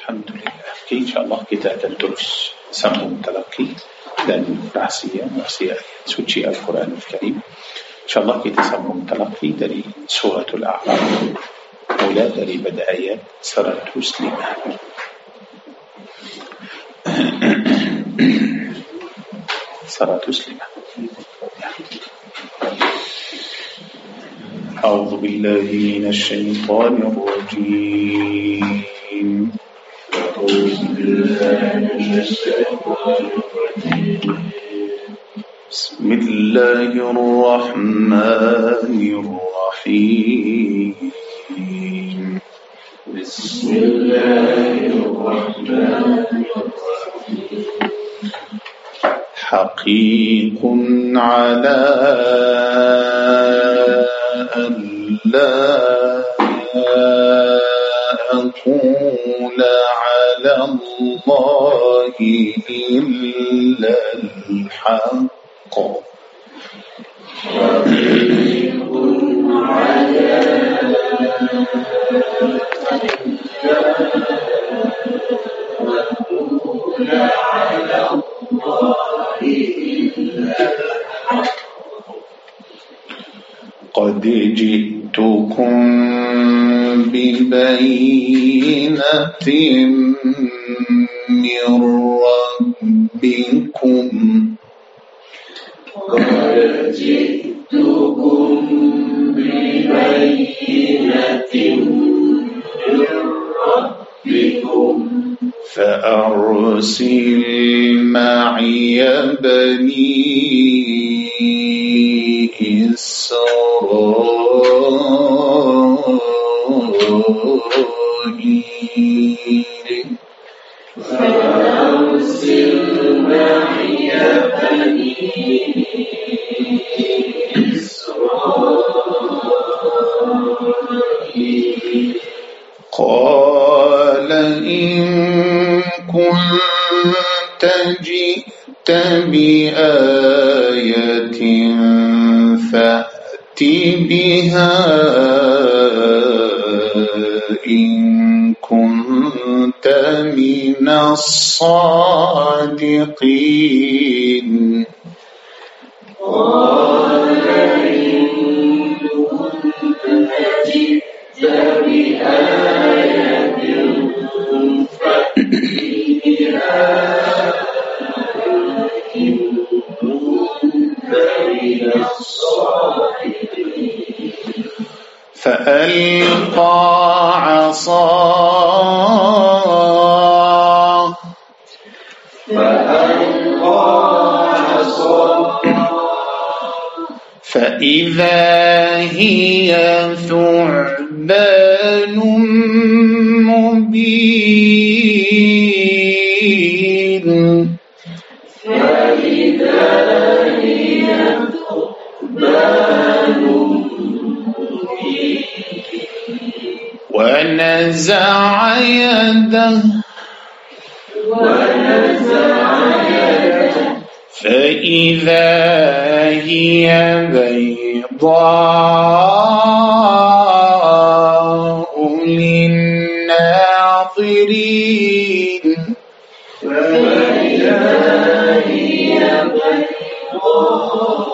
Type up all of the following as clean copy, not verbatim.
Alhamdulillah. InsyaAllah kita akan terus sambung talaqi dan rahsia suci Al-Quran Al-Karim. InsyaAllah kita sambung talaqi dari suratul A'raf, mula daripada ayat 105. أعوذ بالله من الشيطان الرجيم. بسم الله الرحمن الرحيم. بسم الله الرحمن الرحيم. حقيق على أن لا أقول على الله إلا الحق. حقيق على قد جئتكم ببينة من ربكم. قد جئتكم ببينة من ربكم فأرسل معي بني إسرائيل. فأرسل معي بني إسرائيل. قال إن كنت جئت بآية فأت بها إن كنت من الصادقين. قال إن كنت جئت بآية فأت بها إن كنت من الصادقين. فألقى عصاه فإذا هي ثعبان مبين. فإذا هي ثعبان مبين. ونزع يده فإذا هي بيضاء للناظرين. فإذا هي بيضاء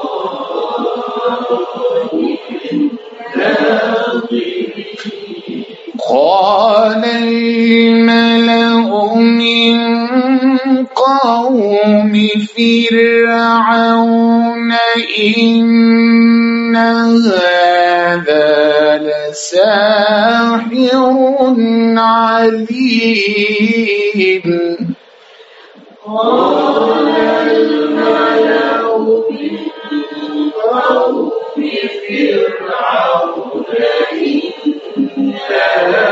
للناظرين. قال الملأ من قوم فرعون إن هذا لساحر عليم. قال الملأ من قوم فرعون إن هذا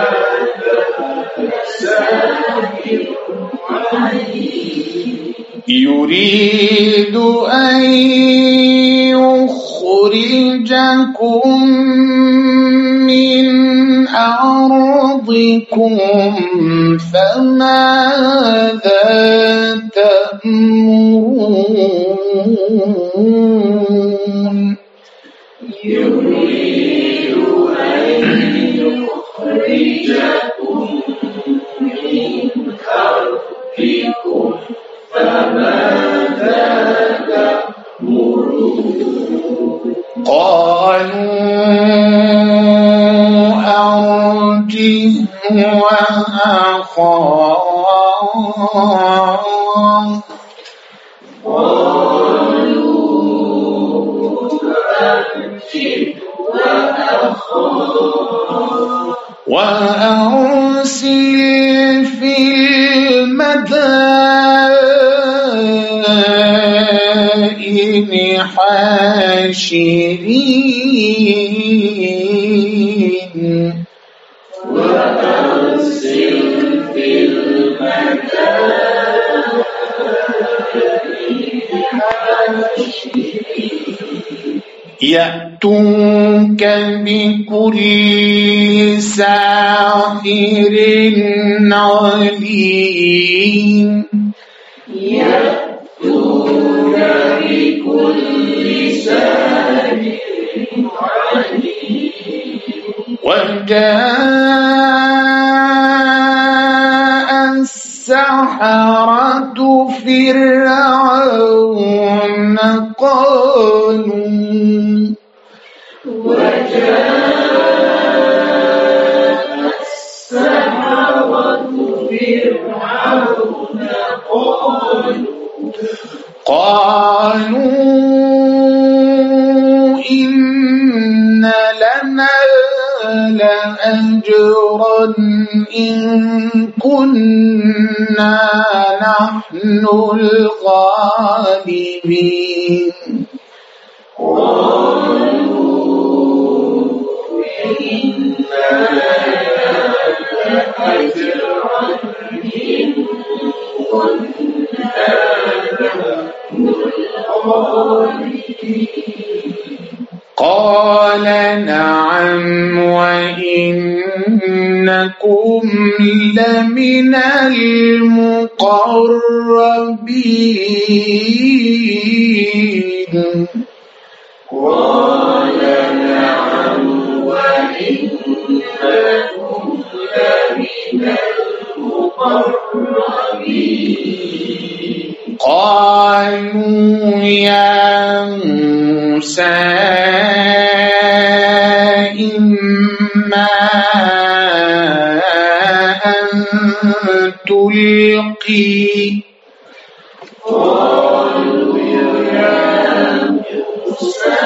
لساحر عليم. يريد أن يخرجكم من أرضكم فماذا تأمرون. يريد أن يخرجكم من قالوا أرجه وأخاه وأرسل في المدائن حاشرين يأتوك بكل ساحر عليم يأتوك بكل ساحر عليم وجاء السحرة فرعون قالوا قالوا إن لنا لأجرا إن كنا نحن الغالبين قال نعم وإنكم لمن المقربين قال نعم وإنكم لمن المقربين قالوا يا موسى إما أن تلقي قالوا يا موسى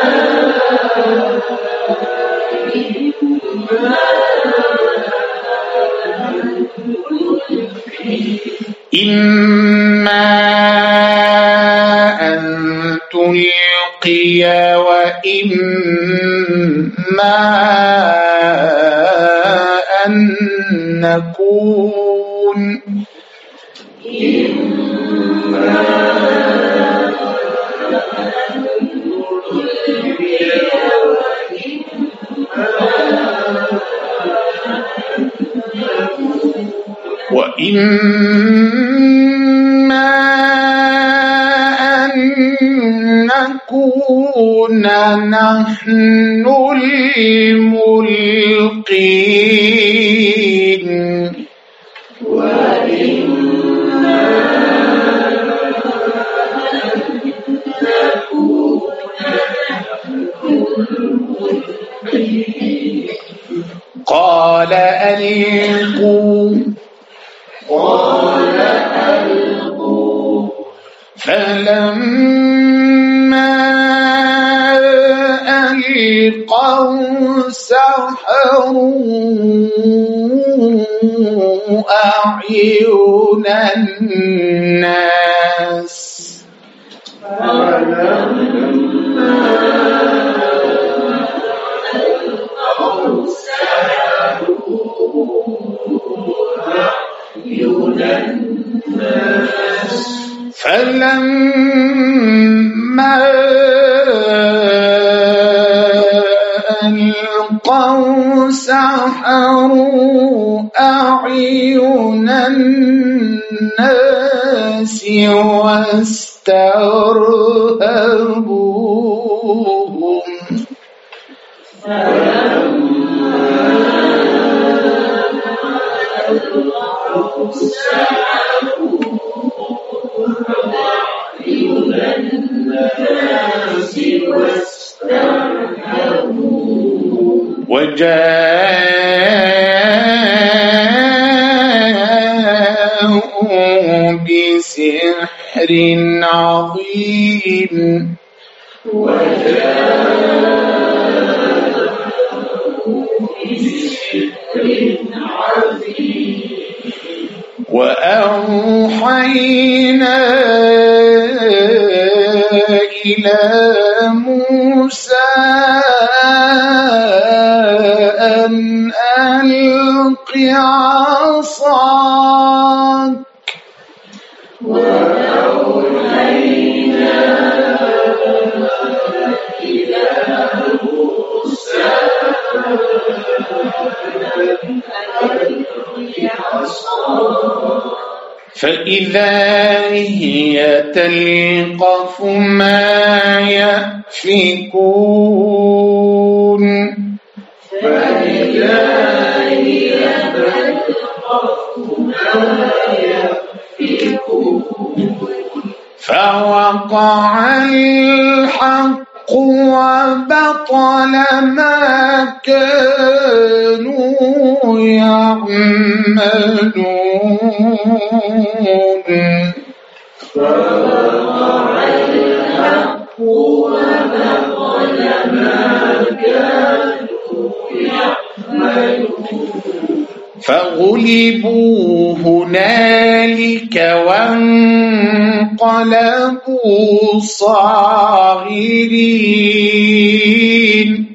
إما أن تلقي وإما أن نكون وإما أن نكون نحن الملقين قال ألقوا فلما ألقوا سحروا أعين الناس فلما ألقوا سحروا أعين الناس واسترهبوهم الناس واسترهبوا وجاءوا بسحر عظيم وأوحينا إلى موسى أن ألق عصاك فإذا هي تلقف ما يأفكون فوقع الحق وبطل ما كانوا يعملون فغلبوا هنالك وانقلبوا صاغرين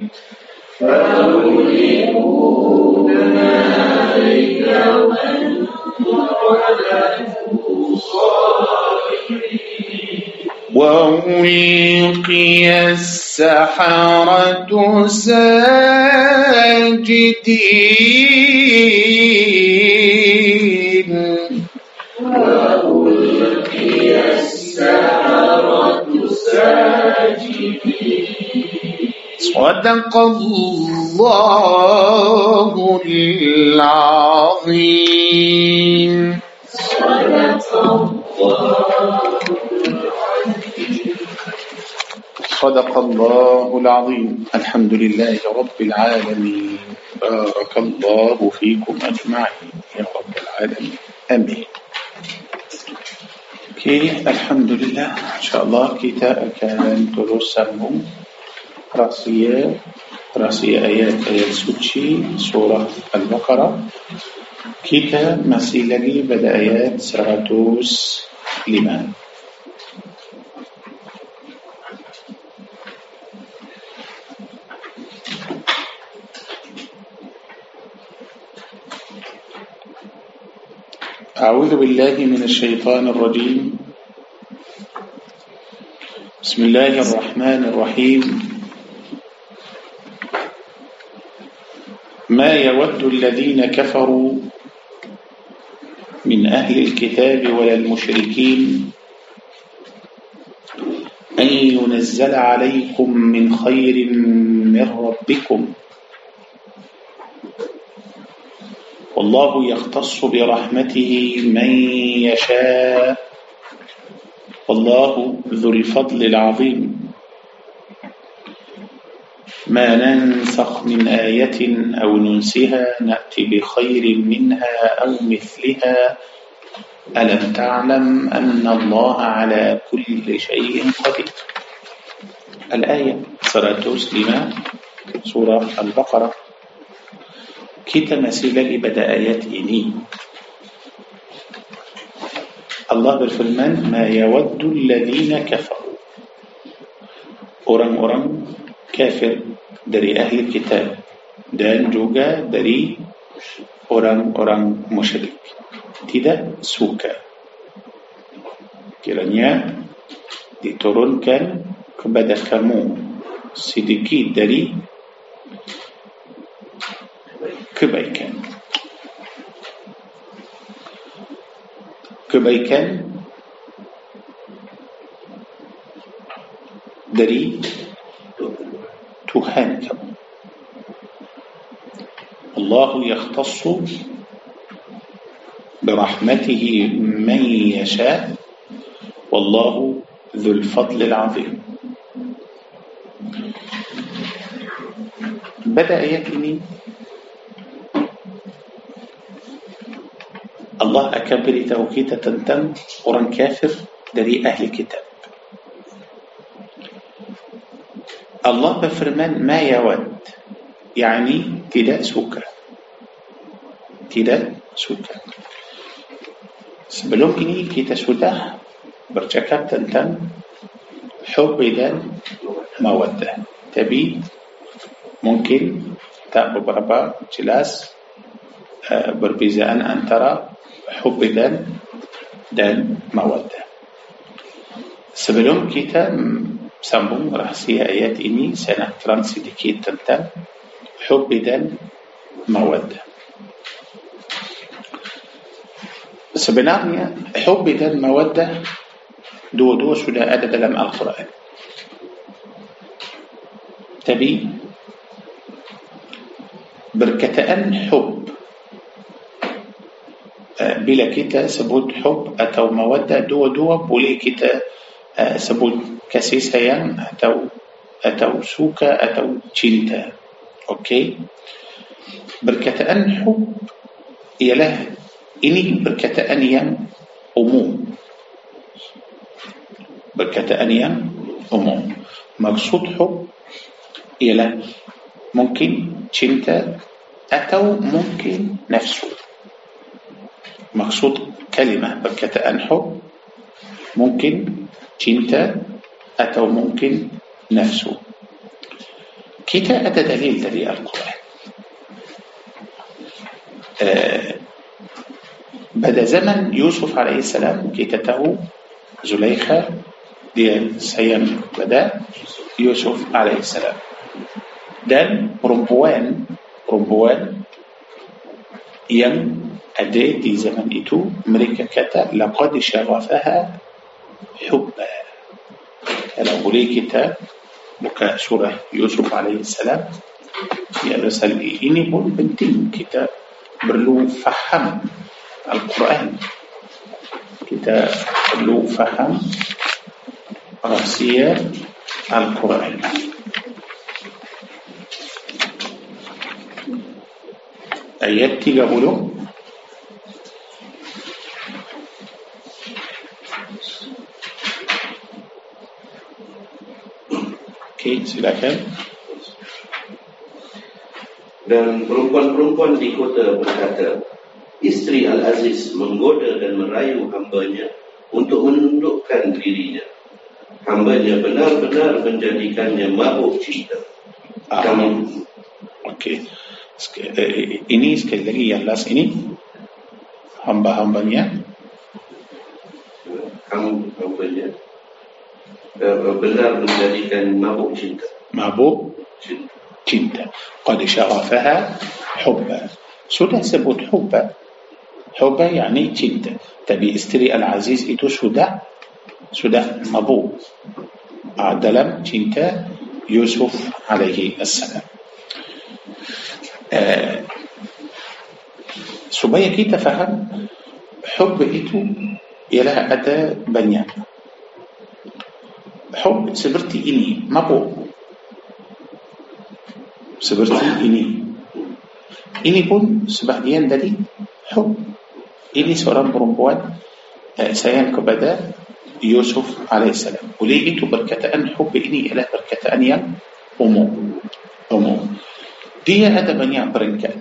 وألقي السحرة ساجدين صدق الله العظيم. صدق الله العظيم. الحمد لله رب العالمين. بارك الله فيكم أجمعين يا رب العالمين. آمين. Alhamdulillah, insyaAllah kita akan terus sambung rahsia ayat-ayat suci surah Al-Baqarah. Kita masih lagi pada ayat 105. أعوذ بالله من الشيطان الرجيم. بسم الله الرحمن الرحيم. ما يود الذين كفروا من أهل الكتاب ولا المشركين أن ينزل عليكم من خير من ربكم والله يختص برحمته من يشاء والله ذو الفضل العظيم. ما ننسخ من آية أو ننسها نأتي بخير منها أو مثلها ألم تعلم أن الله على كل شيء قدير. الآية 105 surah Al-Baqarah. Kita masih lagi pada ayat ini. Allah berfirman, "Ma yawaddu alladhina kafaru." Orang-orang kafir dari ahli kitab dan juga dari orang-orang musyrik tidak suka kiranya diturunkan kepada kamu sedikit dari kebaikan dari Tuhan kamu. Allah yakhtassu birahmatihi man yasha wallahu ذو الفضل العظيم. Pada ayat ini Allah akan beritahu kita tentang orang kafir dari ahli kitab. Allah berfirman ma yawad, yani tidak suka, tidak suka. Sebelum ini kita sudah bercakap tentang hub dan mawaddah, tapi mungkin tak beberapa jelas perbezaan antara hub dan mawaddah. Sebelum kita sambung rahsia ayat ini, saya nak terang sedikit tentang hub dan mawaddah. Sebenarnya hub dan mawaddah dua-dua sudah ada dalam Al-Quran. Tapi berkataan hub, bila kita sebut hub atau mawaddah, dua-dua boleh kita sebut kasih sayang atau suka atau cinta. Okey. Berkataan hub ialah ini berkataan yang umum. Berkataan yang umum. Maksud hub ialah mungkin cinta atau mungkin nafsu. Maksud kalimah perkataan hub mungkin cinta atau mungkin nafsu. Kita ada dalil dari Al-Quran. Pada zaman Yusuf alaihissalam, kita tahu Zulaikha dia sayang kepada Yusuf alaihissalam, dan perempuan yang ada di zaman itu, mereka kata laqad syarafaha hubba. Kalau boleh kita buka surah Yusuf alaihissalam, ya Rasul, ini pun penting, kita perlu faham Al-Quran, kita perlu faham rahsia Al-Quran. Ayat 30. Okey, silakan. Dan perempuan-perempuan di kota berkata, isteri Al-Aziz menggoda dan merayu hambanya untuk menundukkan dirinya. Hambanya benar-benar menjadikannya mabuk cinta. Okey. Ini sekali lagi yang last ini, hambanya benar menjadikan mabuk cinta. Mabuk cinta. Qad syarafaha hubba. Sudah sebut hubba. Hubba yani cinta. Tapi isteri Al-Aziz itu sudah mabuk dalam cinta Yusuf alaihi assalam. Supaya kita faham, hub itu ialah ada banyak. Hub seperti ini, mabuk seperti ini. Ini pun sebahagian dari hub. Ini seorang perempuan sayang kepada Yusuf alaihissalam. Oleh itu perkataan hub ini ialah perkataan yang umum. Dia ada banyak peringkat.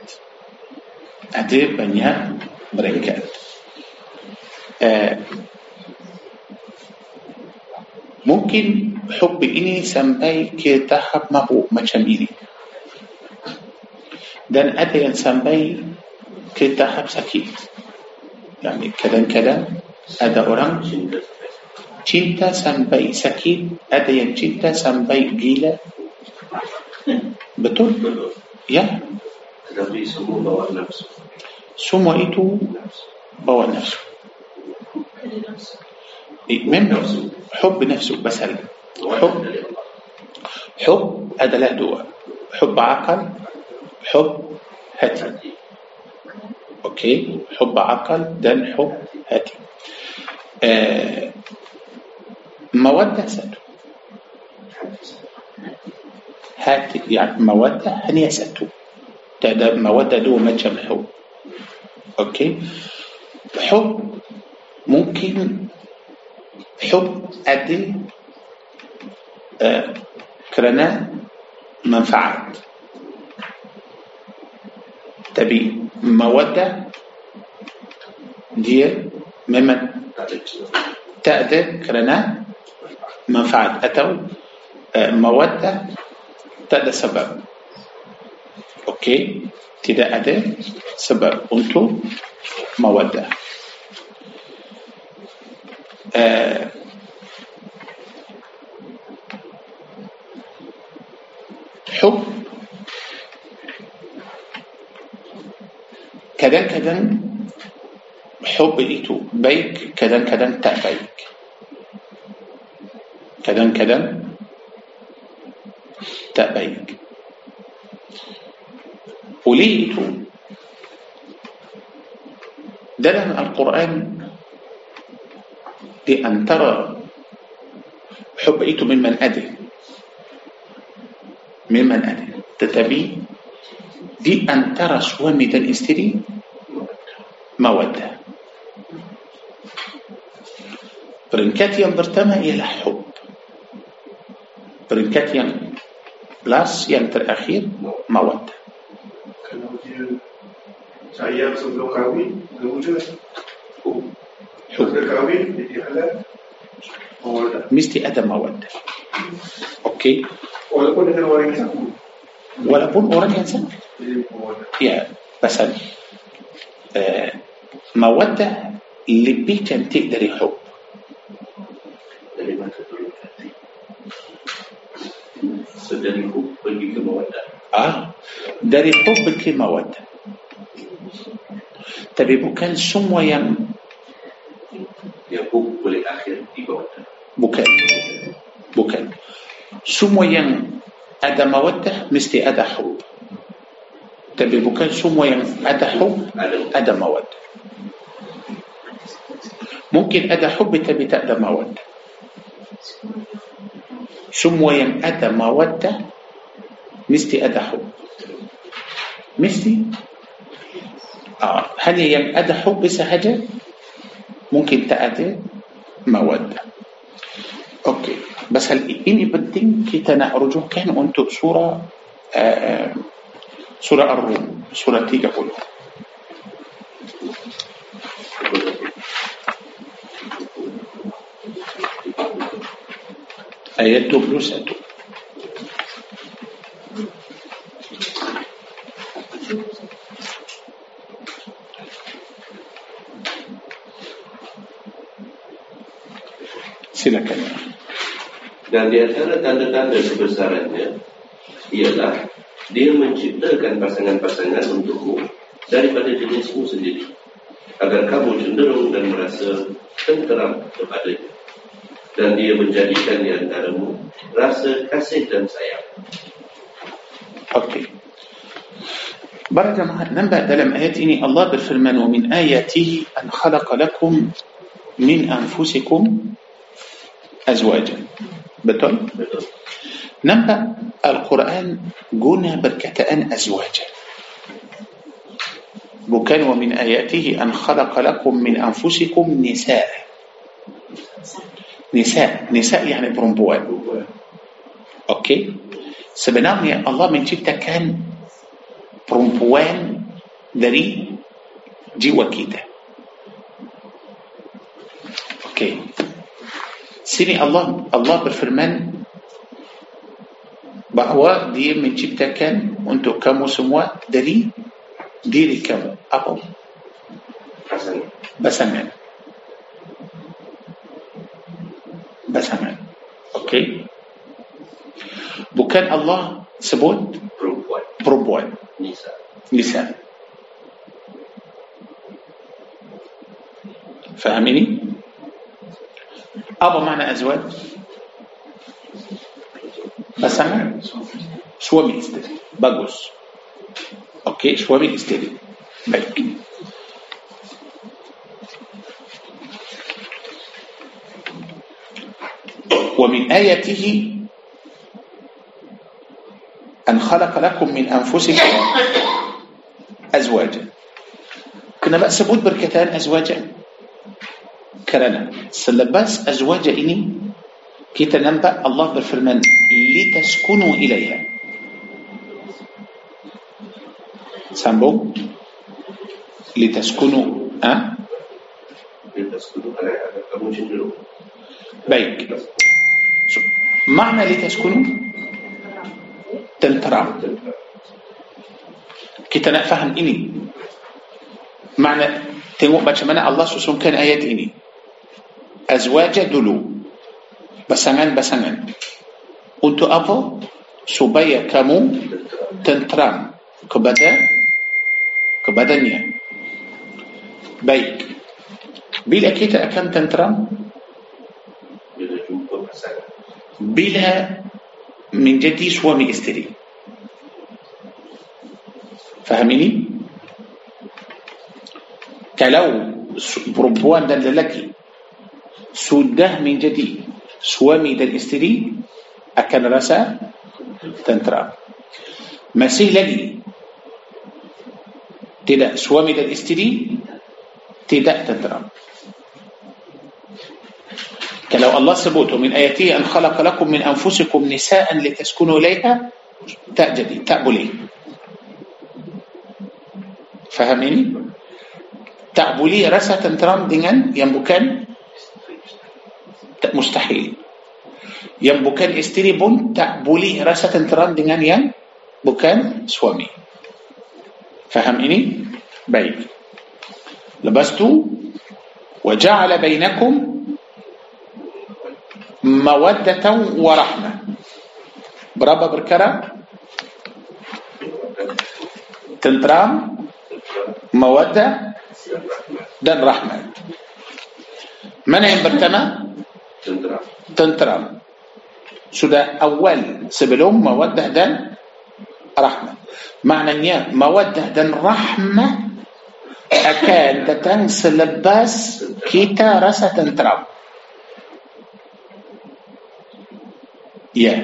Mungkin hub ini sampai ke tahap mabuk macam ini, dan ada yang sampai ke tahap sakit. Yani kadang-kadang ada orang cinta sampai sakit, ada yang cinta sampai gila. Betul? Ya. Tetapi semua bawa nafsu. Semua itu bawa nafsu. Memang hub nafsu basal. Hub adalah dua. Hub akal, hub hati. Okey, hub akal dan hub hati. Mawaddah satu. Hati, yani mawaddah hanya satu. Tak ada mawaddah dua macam hub. Okey. Hub mungkin hub ada kerana manfaat. Tapi mawaddah dia memang tak ada kerana manfaat, atau mawaddah tak ada sebab. Okey, tidak ada sebab untuk mawaddah. Hub kadang-kadang hub itu baik, kadang-kadang tak baik. Kadang-kadang tak baik. Oleh itu dalam Al-Quran di antara hub itu memang ada, tetapi di antara suami dan isteri mawaddah. Peringkat yang pertama ialah hub. Peringkat yang last, yang terakhir, mawaddah. Kalau dia sayang sebelum kahwin, wujud hub. Sudah kahwin, jadi halal, mawaddah. Mesti ada mawaddah. Okey. Walaupun dengan orang yang sama. Walaupun orang yang sama. Jadi mawaddah. Ya, pasal mawaddah lebih cantik dari hub. Dari masa dulu nanti. Sedari hub pergi ke mawaddah. Dari hub ke mawaddah. Tapi bukan semua yang hub boleh akhir di mawaddah. Bukan. Semua yang ada mawaddah mesti ada hub. Tapi bukan semua yang ada hub ada mawaddah. Mungkin ada hub tapi tak ada mawaddah. Semua yang ada mawaddah mesti ada hub. Mesti. Hanya yang ada hub sahaja, mungkin tak ada mawaddah. Okey. Pasal ini penting kita nak rujukan untuk surah Ar-Rum, surah 30. Ayat 21. Silakan. Dan di antara tanda-tanda kebesarannya ialah dia menciptakan pasangan-pasangan untukmu daripada jenismu sendiri, agar kamu cenderung dan merasa tenteram kepadanya, dan dia menjadikan di antaramu rasa kasih dan sayang. Okey. Para jemaah, nampak dalam ayat ini Allah berfirman, "Wa min ayatihi an khalaqa lakum min anfusikum azwajan." Betul? Betul. Nampak Al-Quran guna perkataan azwajan. Bukan wa min ayatihi an khalaqa lakum min anfusikum nisa. Nisa yani perempuan. Okey. Sebenarnya Allah menciptakan perempuan dari jiwa kita. Okey. Sini Allah berfirman bahawa dia menciptakan untuk kamu semua dari diri kamu. Apa? Pasangan. Okey. Bukan Allah sebut perempuan. Nisa. Faham ini? Apa makna azwaj? Pasangan, suami isteri. Bagus. Okey, suami isteri. Baik. ومن آياته أن خلق لكم من أنفسكم أزواجا. Kenapa sebut berkaitan azwaja? Kerana selepas azwaja ini kita nampak Allah berfirman litaskunu ilaiha. Sambung litaskunu. Litaskunu alaiha, kamu cenderung. Baik. Makna litaskunu tenteram. Kita nak faham ini. Makna, tengok macam mana Allah susunkan ayat ini. Azwaja dulu, pasangan-pasangan. Untuk apa? Supaya kamu tenteram kepadanya. Baik. Bila kita akan tenteram? Bila jumpa pasangan. Bila menjadi suami isteri. Faham ini? Kalau perempuan dan lelaki sudah menjadi suami dan isteri, akan rasa tenteram. Masih lagi tidak suami dan isteri, tidak tenteram. Kalau Allah sebut min ayatihi an khalaqa lakum min anfusikum nisaan litaskunu ilaiha, tak jadi, tak boleh. Faham ini? Tak boleh rasa tenteram dengan yang bukan, tak, mustahil. Yang bukan isteri pun tak boleh rasa tenteram dengan yang bukan suami. Faham ini? Baik. Lepas tu wa ja'ala bainakum mawaddatan wa rahmah. Berapa perkara? Tenteram, mawaddah dan rahmat. Mana yang pertama? Tenteram. Sudah awal sebelum mawaddah dan rahmat. Maknanya mawaddah dan rahmat akan datang selepas kita rasa tenteram. Ya.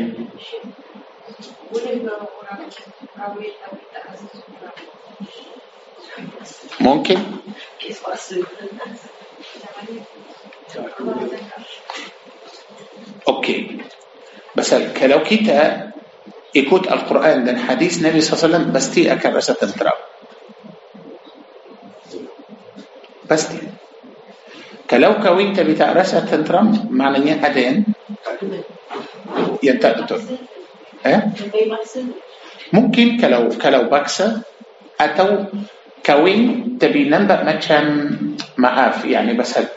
Mungkin. Okey. Pasal kalau kita ikut Al-Quran dan hadis Nabi SAW, pasti akan rasa tenteram. Pasti. Kalau kahwin tapi tak rasa tenteram, maknanya ada yang tak betul. Mungkin kalau paksa, atau kahwin tapi nampak macam, maaf, yani pasal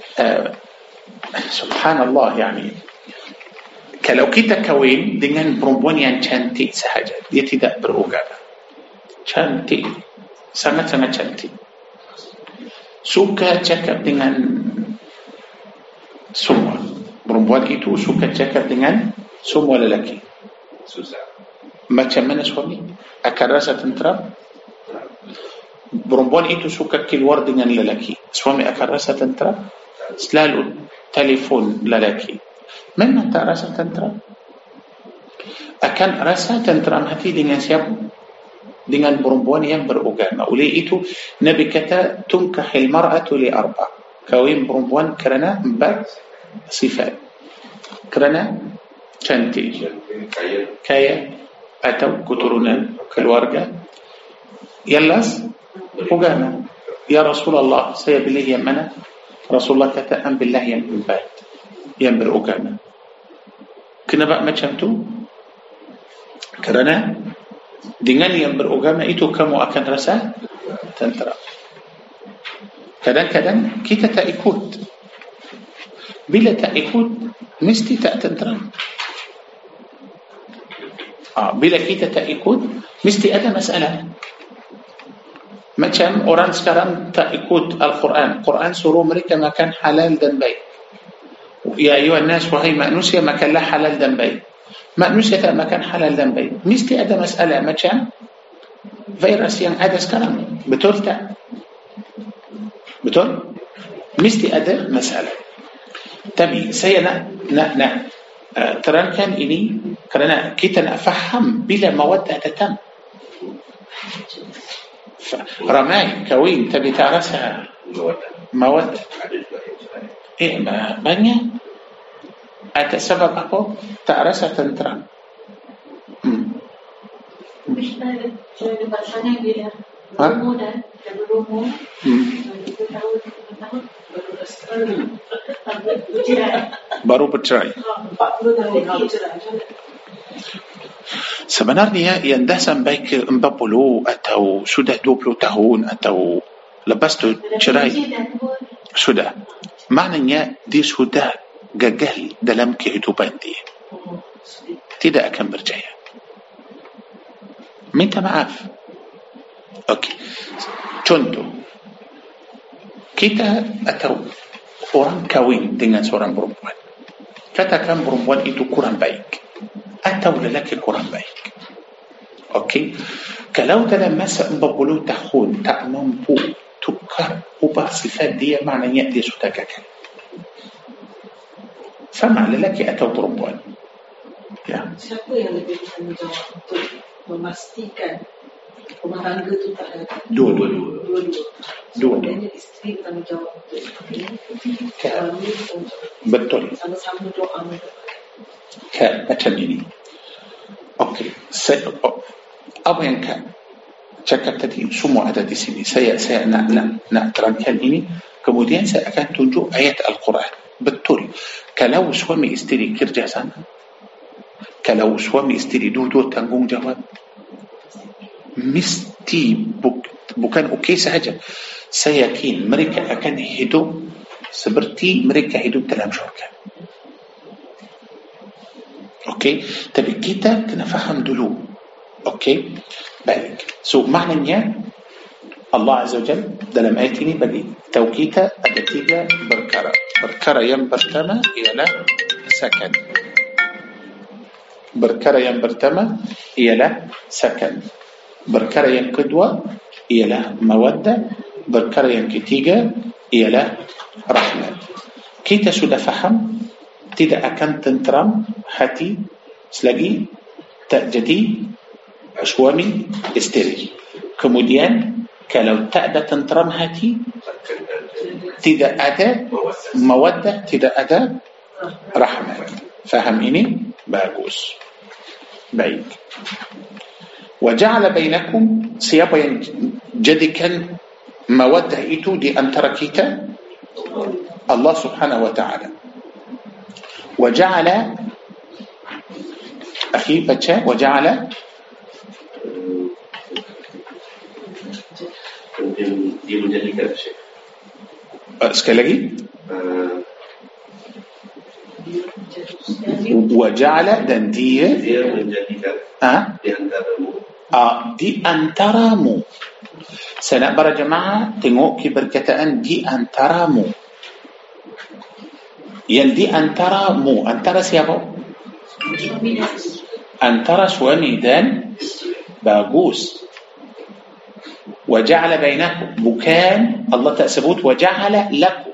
subhanallah, yani kalau kita kahwin dengan perempuan yang cantik sahaja, dia tidak beragama, cantik, sangat-sangat cantik, suka cakap dengan semua perempuan itu, suka cakap dengan semua lelaki, susah. Macam mana suami akan rasa tenteram? Perempuan itu suka keluar dengan lelaki, suami akan rasa tenteram? Selalu telefon lelaki, memang tak rasa tenteram. Akan rasa tenteram hati dengan siapa? Dengan perempuan yang beragama. Oleh itu Nabi kata tunkahil mar'atu li arba', kahwin perempuan kerana 4 sifat. Kerana cantik, kaya atau keturunan, keluarga. Yang last, agama. Ya Rasulullah, saya pilih yang mana? Rasulullah kata ambillah yang 4, yang beragama. Kenapa macam tu? Kerana dengan yang beragama itu kamu akan rasa tenteram. Kadang-kadang kita tak ikut. Bila tak ikut, mesti tak tenteram. Bila kita tak ikut, mesti ada masalah. Macam orang sekarang tak ikut Al-Quran. Quran suruh mereka makan halal dan baik. Ya ayuhan nas, wahai manusia, makanlah halal dan baik. Manusia tak makan halal dan baik, mesti ada masalah. Macam virus yang ada sekarang. Betul tak? Betul? Mesti ada masalah. Tapi saya nak terangkan ini kerana kita nak faham bila mawaddah datang. Ramai kahwin tapi tak rasa mawaddah. Banyak. Atas sebab apa? Tak rasa tenteram. Saya pasangan bila berumur dan berumur 2 tahun baru bercerai. 40 tahun bercerai. Sebenarnya yang dah sampai ke 40 atau sudah 20 tahun atau lepas tu cerai sudah, maknanya dia sudah gagal dalam kehidupan dia, tidak akan berjaya. Minta maaf. Okey, contoh, kita atau orang kahwin dengan seorang perempuan, katakan perempuan itu kurang baik atau lelaki kurang baik. Okey, kalau dalam masa 40 tahun tak mampu tukar ubah sifat dia, maknanya dia sudah gagal. Sama lelaki atau perempuan. Ya. Siapa yang lebih bertanggungjawab untuk memastikan rumah tangga itu tak ada? Dua-dua. Sebenarnya isteri bertanggungjawab untuk suami bertanggungjawab. Betul. Sama-sama doa. Macam ini. Okey, apa yang Kak cakap tadi semua ada di sini. Saya nak terangkan ini, kemudian saya akan tunjuk ayat Al-Quran. Betul. Kalau suami isteri kerja sama, kalau suami isteri dua-dua tanggungjawab, mesti bukan okey sahaja. Saya yakin mereka akan hidup seperti mereka hidup dalam syurga. Okey, tapi kita kena faham dulu. Okey, baik. So maknanya Allah Azza wa Jalla dalam ayat ini bagi tahu kita ada 3 perkara. Perkara yang pertama ialah sakan. Perkara yang pertama ialah sakan. Perkara yang kedua ialah mawaddah. Perkara yang ketiga ialah rahmat. Kita sudah faham tidak akan tenteram hati selagi tak jadi suami isteri. Kemudian kalau tak ada tenteram hati, tidak ada mawaddah, tidak ada rahmat. Faham ini? Bagus. Baik. Wa ja'ala bainakum, siapa yang jadikan mawaddah itu di antara kita? Allah Subhanahu wa ta'ala. Wa ja'ala, akhi baca, wa ja'ala dia menjadikan sekali lagi waja'ala, dan dia menjadikan di antaramu. Saya nak para jemaah tengok perkataan di antaramu. Yang di antaramu, antara siapa? Antara suami dan bagus. Waja'ala bainakum, bukan Allah tak sebut waja'ala lakum.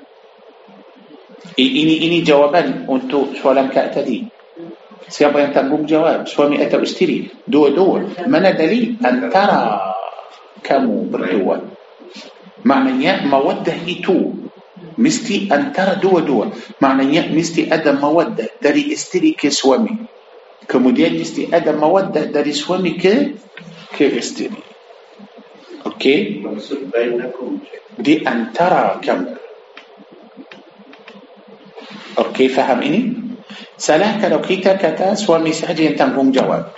Ini jawaban untuk soalan Kak tadi. Siapa yang tanggung jawab, suami atau isteri? Dua-dua. Mana dalil? Antara kamu berdua. Maknanya mawaddah itu mesti antara dua-dua. Maknanya mesti ada mawaddah dari isteri ke suami, kemudian mesti ada mawaddah dari suami ke isteri. Okey, maksud bainakum di antara kamu. Okey, faham ini? Salah kalau kita kata suami sahaja yang tanggung jawab.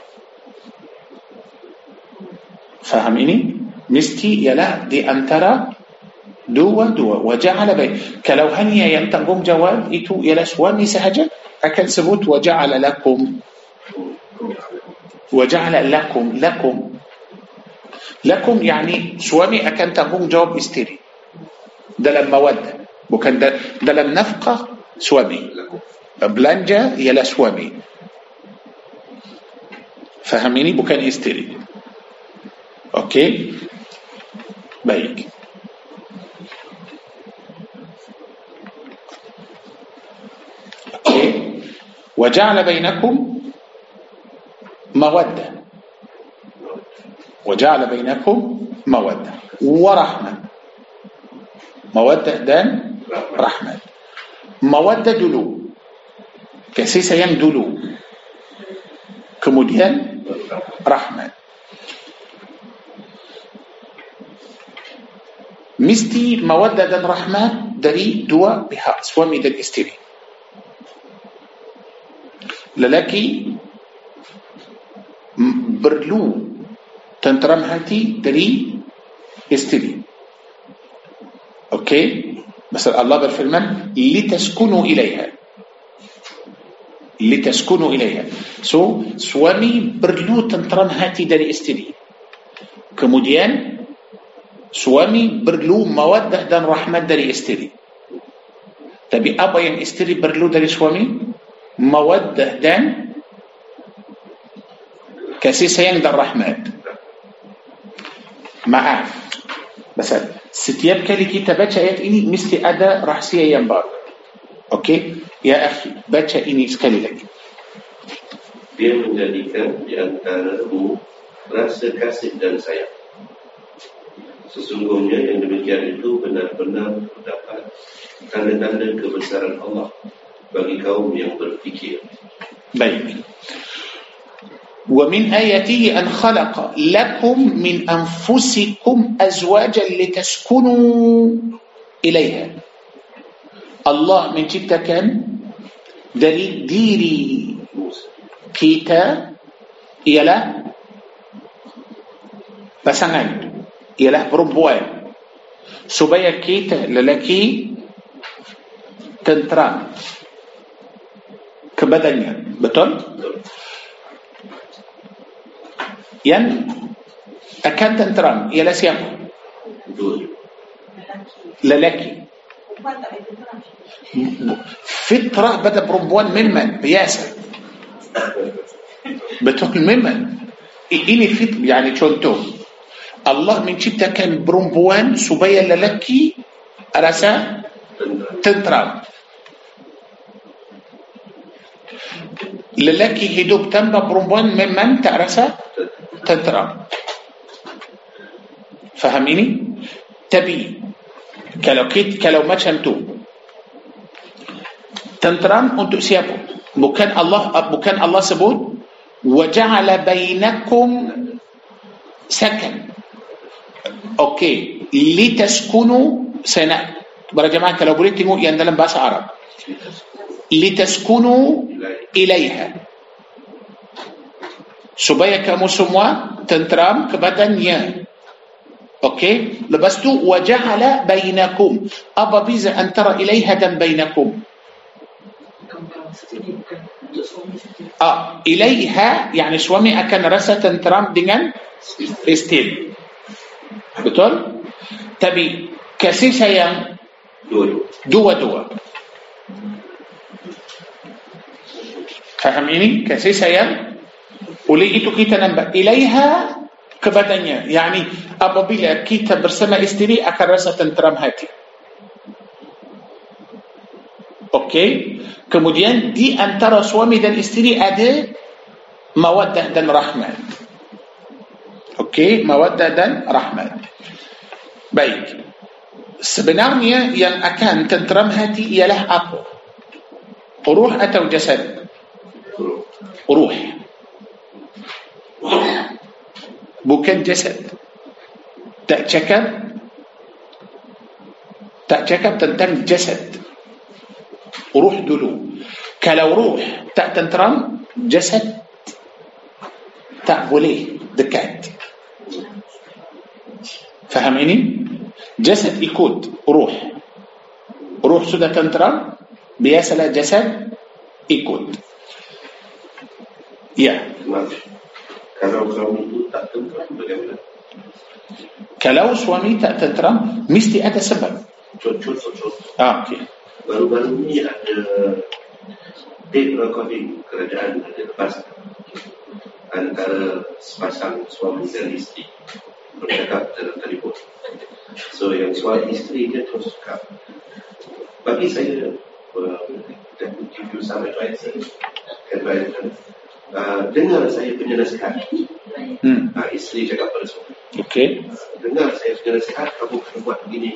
Faham ini? Mesti ialah di antara dua-dua. Waja'ala bain. Kalau hanya yang tanggung jawab itu ialah suami sahaja, akan sebut waja'ala lakum. Waja'ala lakum. Lakum yani suami akan tanggung jawab isteri dalam mawaddah, bukan dalam nafkah. Suami belanja ialah suami. Faham ini? Bukan isteri. Okey, baik. Okey, وجعل بينكم مودة وجعل بينكم مودة ورحمة. Mawaddah dan rahmat. Mawaddah dulu, kasih sayang dulu, kemudian rahmat. Mesti mawaddah dan rahmat dari dua pihak, suami dan isteri. Lelaki perlu tenteram hati dari isteri. Okey, pasal Allah berfirman litaskunu ilaiha, litaskunu ilaiha. So suami perlu tenteram hati dari isteri, kemudian suami perlu mawaddah dan rahmat dari isteri. Tapi apa yang isteri perlu dari suami? Mawaddah dan kasih sayang dan rahmat. Maaf, pasal setiap kali kita baca ayat ini mesti ada rahsia yang baru. Okey, ya akhi, baca ini sekali lagi. Dia menjadikan di antaramu rasa kasih dan sayang. Sesungguhnya yang demikian itu benar-benar terdapat tanda-tanda kebesaran Allah bagi kaum yang berfikir. Baik. ومن آياته أن خلق لكم من أنفسكم أزواجا لتسكنوا إليها. Allah menciptakan dari diri kita ialah pasangan, ialah perempuan, supaya kita lelaki tentram ke badannya. Betul? Yang akan tentram ialah siapa? Lelaki. Fitrah pada perempuan memang biasa. Betul, memang ini fitrah. Yani contoh, Allah menciptakan perempuan supaya lelaki rasa tentram. Lelaki hidup tanpa perempuan memang tak rasa tentram. Faham ini? Tapi kalau macam tu, tentram untuk siapa? Bukan Allah sebut waja'ala bainakum sakan. Okey, litaskunu. Saya nak berjemaah kalau boleh tengok yang dalam bahasa Arab. Litaskunu ilaiha, supaya kamu semua tentram ke badannya. Okey, lepas tu waja'ala bainakum. Apa beza antara ilaiha dan bainakum? Ilaiha yani suami akan rasa tentram dengan isteri. Betul? Tapi kasih sayang dua-dua. Faham ini? Kasih sayang. Oleh itu kita nampak ilaiha kepadanya. Yani apabila kita bersama isteri akan rasa tentram hati. Okey. Kemudian di antara suami dan isteri ada mawaddah dan rahmat. Okey, mawaddah dan rahmat. Baik. Sebenarnya yang akan tentram hati ialah apa? Ruh atau jasad? Ruh. Bukan jasad. Tak cakap tentang jasad. Ruh dulu. Kalau ruh tak tentram, jasad tak boleh dekat. Faham ini? Jasad ikut ruh. Ruh sudah tentram, biasalah jasad ikut. Ya. Kalau suami itu tak tentram bagaimana? Kalau suami tak tentram, mesti ada sebab. Contoh. Okey. Baru-baru ini ada tape recording kerajaan ada lepas antara sepasang suami dan isteri bercakap dalam telefon. So yang suami isteri dia terus cakap, bagi saya give you some advice. dengar saya punya nasihat. Isteri cakap pada suami, Okey. dengar saya punya nasihat, kamu kena buat begini.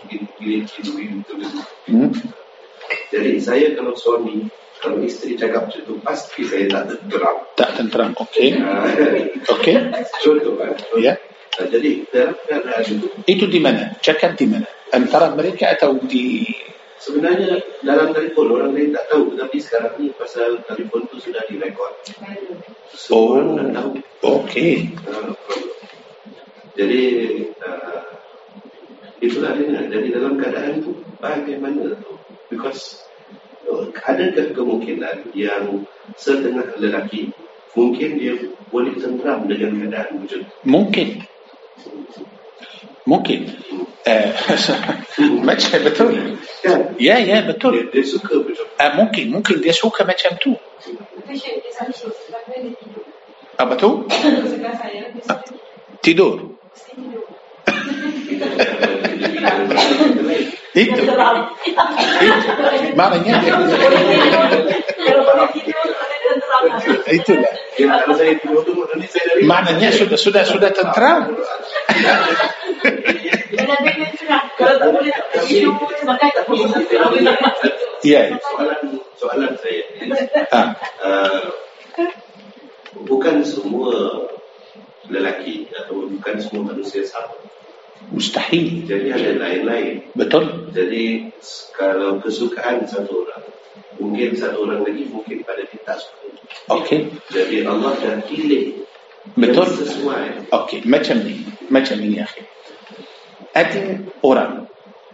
Jadi saya kalau suami, kalau isteri cakap macam tu, pasti saya tak tenteram. Okey. Okey. Contoh kan. Ya. Jadi dalam keadaan Itu di mana? Cakap di mana? Antara mereka atau di... Sebenarnya dalam telefon orang lain tak tahu, tetapi sekarang ni pasal telefon tu sudah direkod. Semua orang tahu. Okey. Jadi itulah dia. Jadi dalam keadaan tu bagaimana tu? Because adakah kemungkinan yang setengah lelaki mungkin dia boleh tenteram dengan keadaan macam tu? Mungkin. Macam betul. Ya, betul. Dia suka macam mungkin dia suka macam tu. Apa tu? Tidur. Itu maknanya dia itulah. Kalau saya tidur tu maknanya saya dari Maknanya sudah tenteram. Kalau tak boleh tidur, maka tak boleh. Ya. Soalan saya. Bukan semua lelaki atau bukan semua manusia sama. Mustahil. Jadi ada lain-lain. Betul. Jadi kalau kesukaan satu orang, mungkin satu orang lagi mungkin pada dia tak suka. Okey. Jadi Allah dah pilih Betul. yang sesuai. Okey, macam ni akhi. Ada orang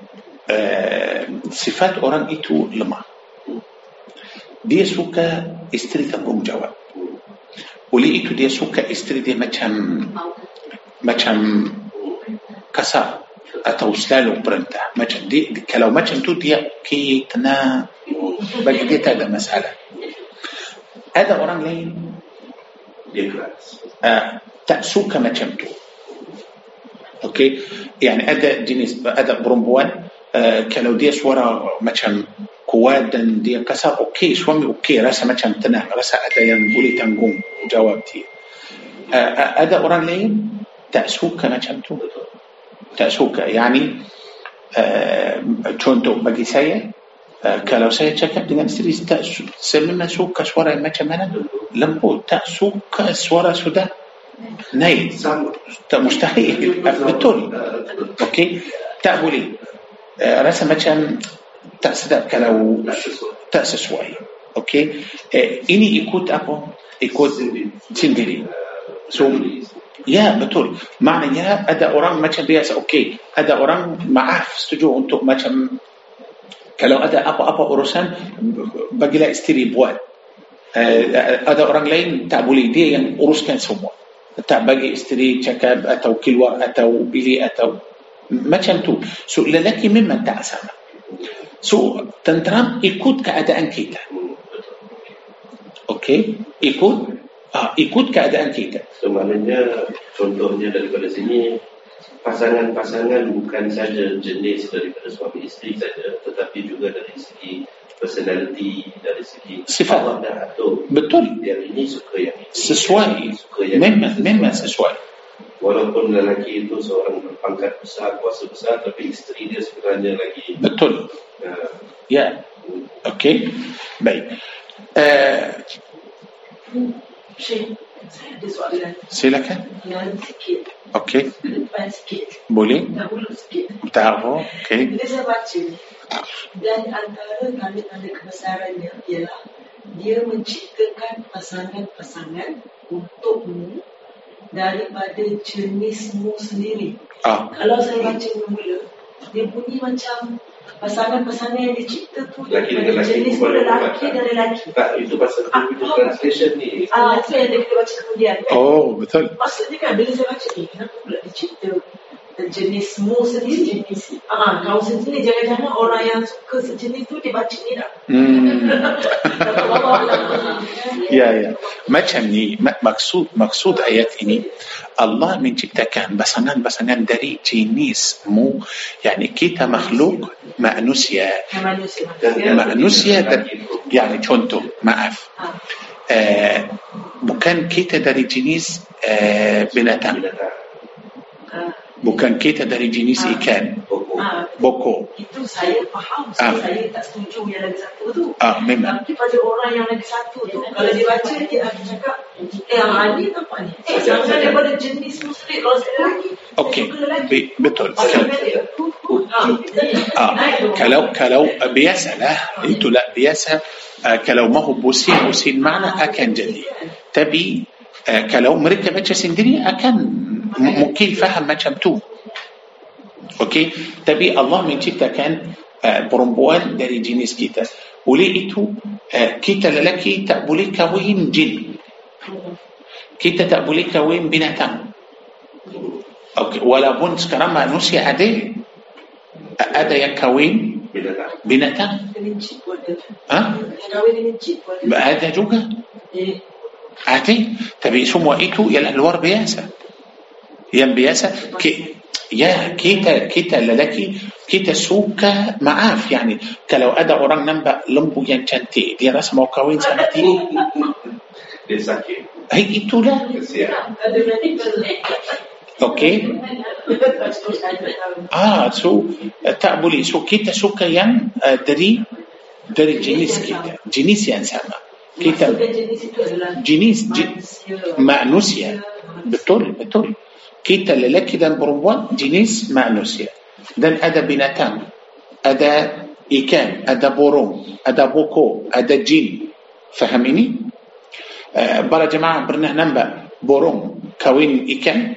sifat orang itu lemah. Dia suka isteri tanggungjawab. Oleh itu dia suka isteri dia macam kasar atau selalu perintah. Macam dia, kalau macam tu dia tenang, bagi dia tak ada masalah. Ada orang lain Dia keras. tak suka macam tu. Okey, yani ada perempuan kalau dia suara macam kuat dan dia kasar, okey, suami okey, rasa macam tenang, rasa ada yang boleh tanggung jawab dia. Ada orang lain tak suka macam tu. Tak suka, yani contoh bagi saya, kalau saya cakap dengan isteri, saya memang suka suara yang macam mana, lembut. Tak suka suara sudah naik, tak, mustahil. Betul. Okey, tak boleh. Rasa macam tak sedap kalau tak sesuai. Okey, ini ikut apa? Ikut sendiri. So ya, betul. Maknanya ada orang macam biasa, okey. Ada orang maaf, setuju untuk macam kalau ada apa-apa urusan, bagilah isteri buat. Ada orang lain tak boleh, dia yang uruskan semua. Tak bagi isteri cakap atau keluar atau pilih atau macam tu. So lelaki memang tak sama. So tenteram ikut keadaan kita. Okey, ikut keadaan kita. So maknanya contohnya daripada sini, pasangan-pasangan bukan saja jenis daripada suami isteri saja, tetapi juga dari segi personality, dari segi sifat. Allah dah atur. Betul. Yang ini suka yang ini. Sesuai. Suka yang Memang sesuai. Walaupun lelaki itu seorang berpangkat besar, kuasa besar, tapi isteri dia sebenarnya lagi. Betul. Ya. Okey. Baik. Syekh, saya ada soalan. Silakan. Lain sikit. Okey. Ke depan sikit. Boleh? Dahulu sikit. Tahu. Okey. Bila saya baca, dan antara tanda-tanda kebesarannya ialah dia menciptakan pasangan-pasangan untukmu daripada jenismu sendiri. Kalau saya baca mula, dia bunyi macam pasangan-pasangan yang dicipta tu daripada jenis lelaki dan lelaki. Tak, itu pasal computer translation ni. Itu yang dia baca kemudian. Oh, betul. Maksudnya kan bila saya baca ni, kenapa pula dicipta jenismu sendiri? Kau sendiri, jangan-jangan orang yang suka sejenis tu dia baca ni tak? Ya. Macam ni, maksud ayat ini, Allah menciptakan pasangan-pasangan dari jenismu. Yani kita makhluk manusia. Yani contoh, maaf. bukan kita dari jenis binatang, bukan kita dari jenis ikan, boko. Itu saya faham, saya tak setuju yang lagi satu tu. Memang. Tapi pada orang yang lagi satu tu, kalau dia baca, dia akan cakap, ni nampak ni. Sama daripada jenis muslim, kalau saya lelaki. Okey, betul. Kalau biasalah, itulah biasa. Kalau mahu pusing mana akan jadi. Tapi kalau mereka baca sendiri akan mungkin faham macam tu. Okey, tapi Allah menciptakan perempuan dari jenis kita. Oleh itu kita lelaki tak boleh kahwin jin, kita tak boleh kahwin binatang. Okay. Walaupun sekarang manusia ada yang kahwin binatang. Ada juga. Ada. Tapi semua itu ialah luar biasa. Yang biasa kita lelaki kita suka, maaf yani, kalau ada orang nampak lembu yang cantik dia rasa mau kahwin sama dia. Dia sakit. Itulah. Okey. So tak boleh. So kita suka yang dari jenis kita, jenis yang sama. Kita jenis manusia. Betul. Kita lelaki dan perempuan jenis manusia. Dan ada binatang, ada ikan, ada burung, ada boko, ada jin. Faham ini? Para jemaah pernah nampak burung kawin ikan?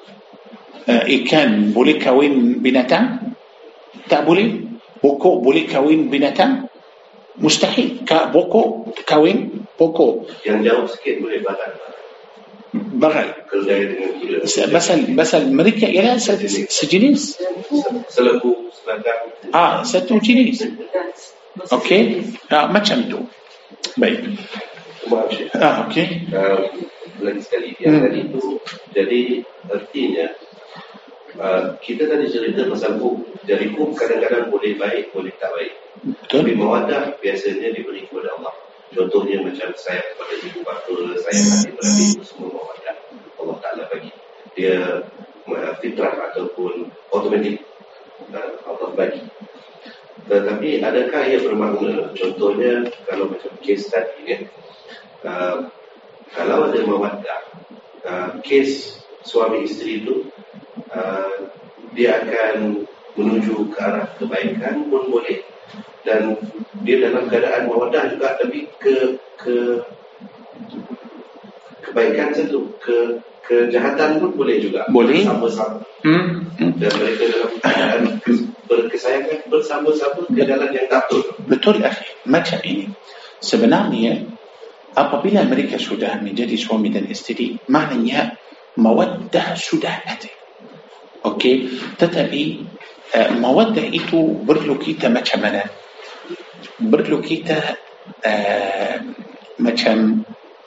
Ikan boleh kawin binatang? Tak boleh. Boko boleh kawin binatang? Mustahil. Boko kawin boko. Yang jauh sikit boleh bagal. Kerjaya dengan gila. Pasal mereka ialah sejenis. Selebu, selangkang. Satu jenis. Okey. Macam tu. Baik. Okey. Lagi sekali yang tadi itu. Jadi artinya kita tadi cerita pasal hukum. Jadi hukum kadang-kadang boleh baik, boleh tak baik. Tapi mawaddah biasanya diberi kepada Allah. Contohnya macam sayang kepada ibu bapa, sayang hati beradik, itu semua mawaddah Allah Ta'ala bagi. Dia fitrah ataupun automatik Allah bagi. Tetapi adakah ia bermakna, contohnya kalau macam kes tadi ni, kalau ada mawaddah, kes suami isteri itu dia akan menuju ke arah kebaikan pun boleh, dan dia dalam keadaan mawaddah juga, tapi kebaikan satu, kejahatan pun boleh juga. Boleh. Sama-sama. Dan mereka dalam keadaan berkesayangan bersama-sama ke jalan yang tak betul. Betul, macam ini. Sebenarnya apabila mereka sudah menjadi suami dan isteri, maknanya mawaddah sudah ada. Okey, tetapi mawaddah itu perlu kita macam mana? Perlu kita macam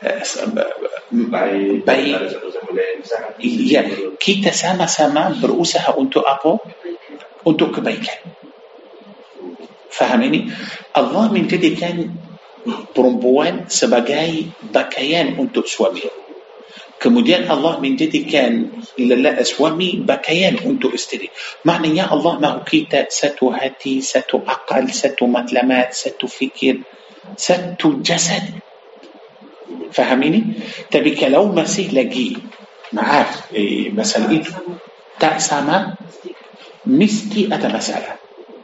baik. Ya, kita sama-sama berusaha untuk apa? Untuk kebaikan. Faham ini? Allah menjadikan perempuan sebagai pakaian untuk suami. Kemudian Allah menjadikan suami pakaian untuk isteri. Maknanya Allah mahu kita satu hati, satu akal, satu matlamat, satu fikir, satu jasad. Faham ini? Tapi kalau masih lagi, maaf, masalah itu tak sama, mesti ada masalah.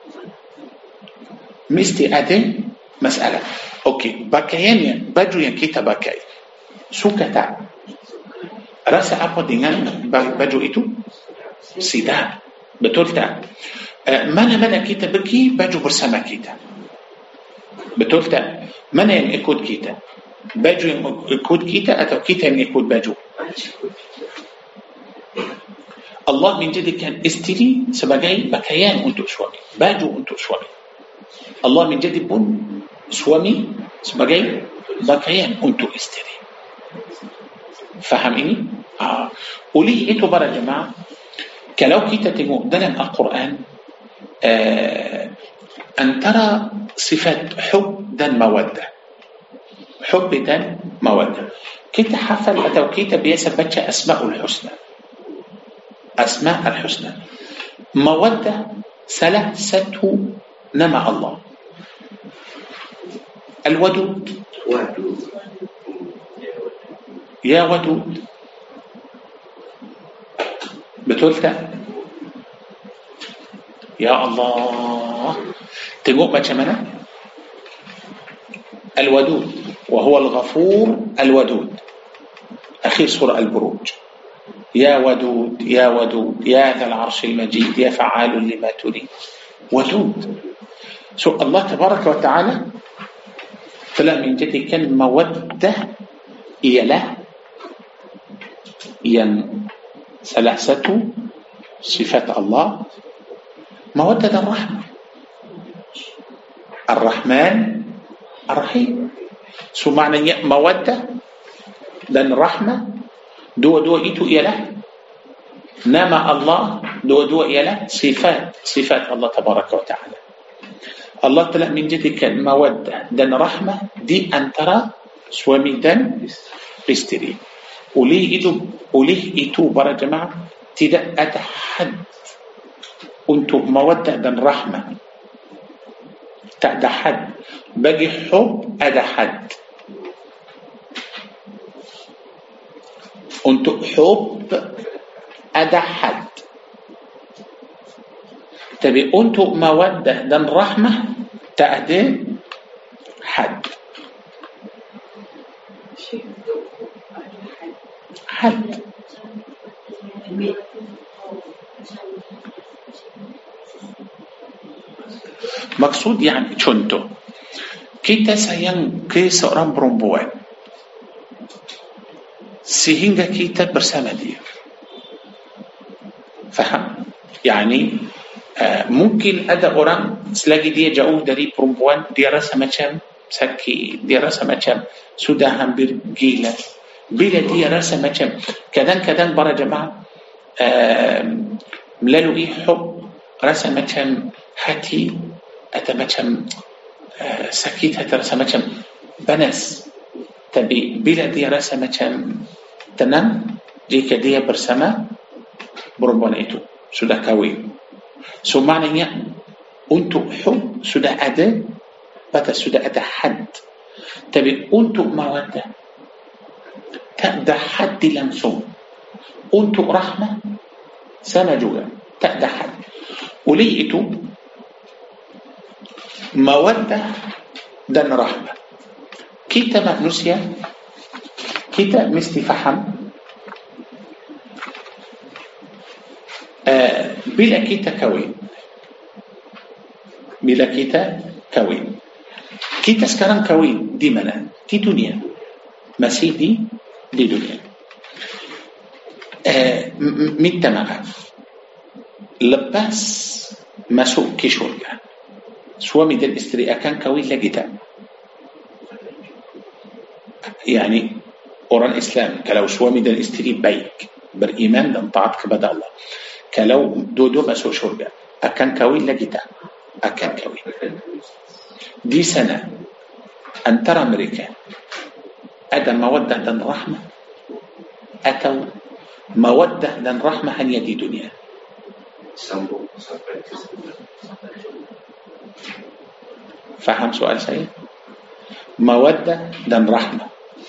Mesti ada masalah. Okey, pakaiannya, baju yang kita pakai, suka tak? Rasa apa dengan baju itu? Sedap. Betul tak? Mana-mana kita pergi, baju bersama kita. Betul tak? Mana yang ikut kita? Baju yang ikut kita atau kita yang ikut baju? Allah menjadikan isteri sebagai pakaian untuk suami, baju untuk suami. Allah menjadi pun suami sebagai pakaian untuk isteri. Faham ini? Oleh itu para jemaah, kalau kita tengok dalam Al-Quran, antara sifat hub dan mawaddah, Hub dan mawaddah. Kita hafal atau kita biasa baca Asmaul Husna. Asma al-Husna. Mawaddah salah satu nama Allah. Al-Wadud. Ya Wadud. Betul tak? Ya Allah. Tengok macam mana? Al-Wadud. وهو الغفور الودود. أخير سورة البروج. يا ودود يا ودود يا ذا العرش المجيد يا فعال لما تريد. ودود. Allah Tabaraka wa Ta'ala telah menjadikan mawaddah ialah yang salah satu sifat Allah, mawaddah dan rahmah. Ar-Rahman Ar-Rahim. So maknanya mawaddah dan rahmah, dua-dua itu ialah nama Allah, dua-dua ialah sifat Allah Tabaraka wa Ta'ala. Allah telah menjadikan mawaddah dan rahmah di antara suami dan isteri. Oleh itu para jemaah, tidak ada had untuk mawaddah dan rahmah. Tak ada had. Bagi hub ada had. Untuk hub ada had. Tapi untuk mawaddah dan rahmah tak ada had. Had. Maksud yang contoh, kita sayang ke seorang perempuan sehingga kita bersama dia. Faham? Yani mungkin ada orang selagi dia jauh dari perempuan, dia rasa macam sakit, dia rasa macam sudah hampir gila. Bila dia rasa macam, kadang-kadang para jemaah melalui hub rasa macam hati atau macam sakit, atau rasa macam panas. Tapi bila dia rasa macam tenang jika dia bersama perempuan itu sudah kahwin. So maknanya untuk hub sudah ada batas, sudah ada had. Tapi untuk mawaddah tak ada had langsung. Untuk rahmah sama juga, tak ada had. Oleh itu mawaddah dan rahmah, kita manusia, kita mesti faham bila kita kahwin, kita sekarang kahwin di mana? Di dunia, masih di dunia. Minta maaf, lepas masuk ke syurga, suami dan isteri akan kahwin lagi tak? Yani orang Islam kalau suami dan isteri baik, beriman dan taat kepada Allah, kalau dua-dua masuk syurga, akan kahwin lagi tak? Akan kahwin. Di sana antara mereka ada mawaddah dan rahmah, atau mawaddah dan rahmah hanya di dunia? Sambung sampai ke faham soal saya? Mawaddah dan rahmah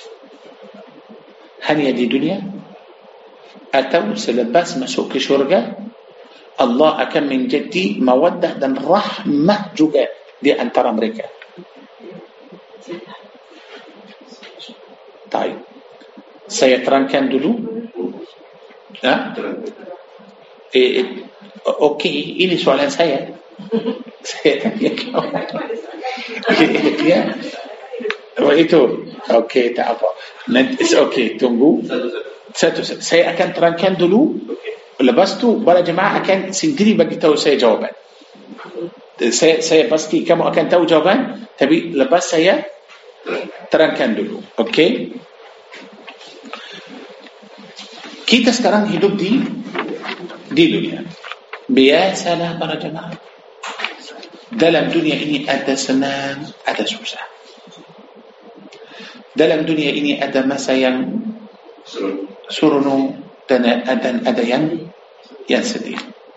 hanya di dunia, atau selepas masuk ke syurga Allah akan menjadi mawaddah dan rahmah juga di antara mereka? Baik, saya terangkan dulu. Okey, ini soalan saya. Saya tanya kau. Ya. Itu. Okey, tak apa. Nanti okey, tunggu. Satu. Saya akan terangkan dulu. Lepas tu para jemaah akan sendiri bagi tahu saya jawapan. Saya pasti kamu akan tahu jawapan, tapi lepas saya terangkan dulu. Okey. Kita sekarang hidup di dunia. Biasalah para jemaah, dalam dunia ini ada senang, ada susah. dalam dunia ini ada masa yang seronok dan ada yang sedih.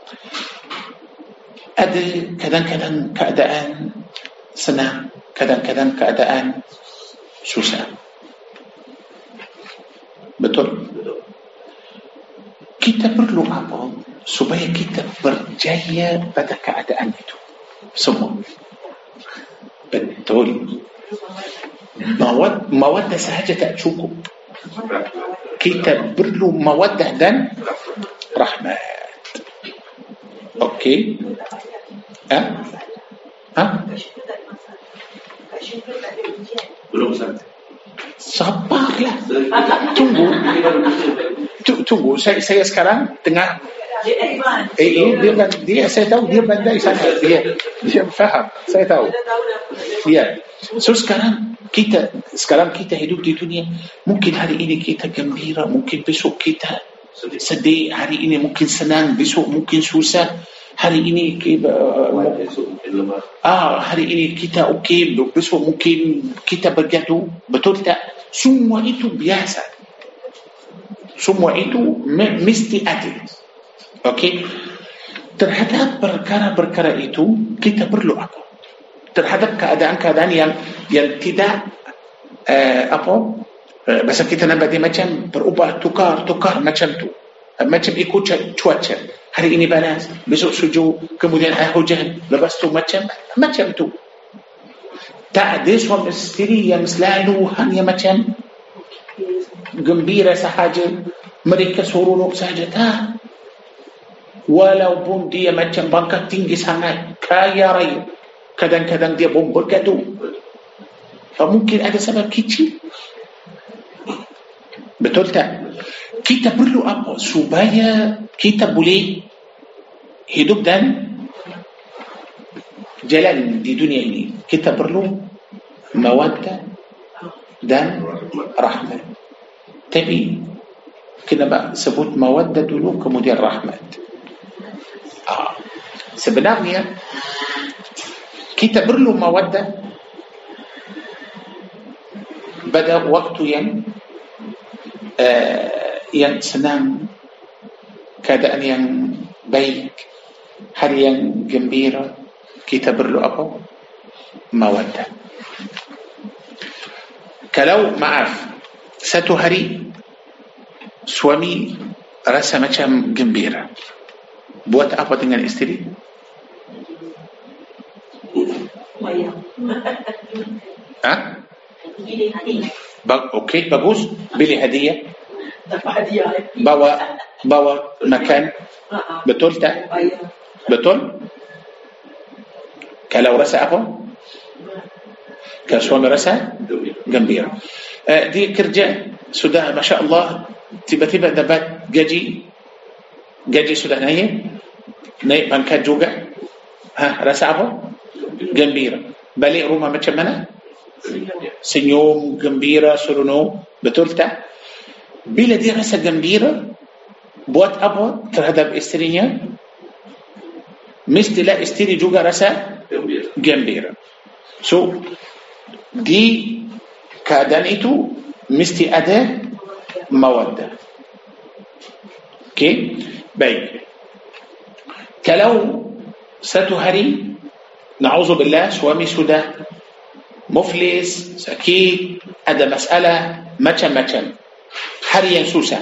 Ada kadang-kadang keadaan senang, kadang-kadang keadaan susah. Betul? Kita perlu apa supaya kita berjaya pada keadaan itu semua? Betul. Mawaddah sahaja tak cukup. Kita perlu mawaddah dan rahmat. Okey? Belum sampai. Sabarlah. Tunggu. Saya sekarang tengah dia saya tahu dia pandai sangat. Dia faham. Saya tahu. Ya. So sekarang kita hidup di dunia. Mungkin hari ini kita gembira, mungkin besok kita sedih, hari ini mungkin senang, besok mungkin susah. Hari ini hari ini kita okey, besok mungkin kita bergaduh. Betul tak? Semua itu biasa. Semua itu mesti ada. Okey. Terhadap perkara-perkara itu kita perlu apa? Terhadap keadaan-keadaan yang tidak bahasa kita nampak dia macam berubah, tukar macam tu, macam ikut cuaca. Hari ini panas, besok sejuk, kemudian hujan, lepas tu macam tu. Tak ada suami isteri yang selalu hanya macam gembira sahaja, mereka seronok sahaja. Tak. Walaupun dia macam pangkat tinggi sangat, kaya raya, kadang-kadang dia pun bergaduh. Mungkin ada sebab kecil. Betul tak? Kita perlu apa supaya kita boleh hidup dan jalan di dunia ini? Kita perlu mawaddah dan rahmat. Tapi kenapa sebut mawaddah dulu kemudian rahmat? Sebenarnya kita perlu mawaddah pada waktu yang senang, keadaan yang baik, hari yang gembira, kita perlu apa? Mawaddah. Kalau satu hari suami rasa macam gembira, buat apa dengan isteri? Okey, bagus. Beli hadiah, bawa makan. Betul tak? Betul? Kalau rasa apa? Kalau suami rasa gembira, dia kerja sudah Masya Allah, tiba-tiba dapat gaji sudah naik pangkat juga. Rasa apa? Gembira. Balik rumah macam mana? Senyum, gembira, seronok. Betul tak? Bila dia rasa gembira, buat apa terhadap istrinya? Mestilah istri juga rasa gembira. So di keadaan itu mesti ada mawaddah. Okey, baik. Kalau satu hari na'udzubillah suami sudah muflis, sakit, ada masalah macam-macam, hari yang susah,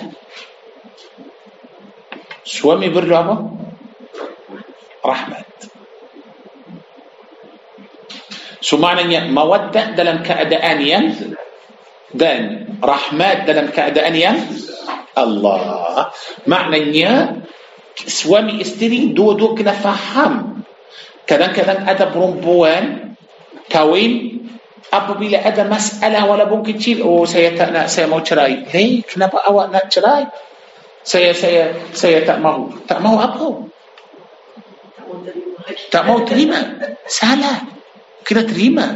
suami perlu apa? Rahmat. So maknanya mawaddah dalam keadaan yang dan rahmat dalam keadaan yang Allah. Maknanya suami isteri dua-dua kena faham. Kadang-kadang ada perempuan kahwin, apabila ada masalah walaupun kecil, saya tak nak, saya mau cerai. Kenapa awak nak cerai? Saya tak mau. Tak mau apa? Tak mau terima. Salah. Kena terima.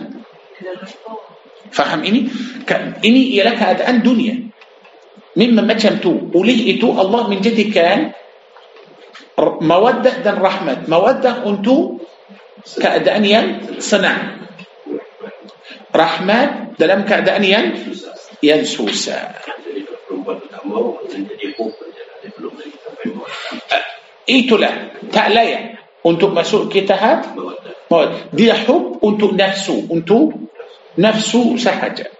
Faham ini? Ini ialah keadaan dunia. Memang macam tu. Oleh itu Allah menjadikan mawaddah dan rahmat. Mawaddah untuk keadaan yang senang, rahmat dalam keadaan yang yang susah. Jadi kalau perempuan tu tak mau, jadi hope saja lah. Dia belum lagi sampai mawaddah. Itulah tak layak untuk masuk ke tahap mawaddah. Dia hub untuk nafsu sahaja.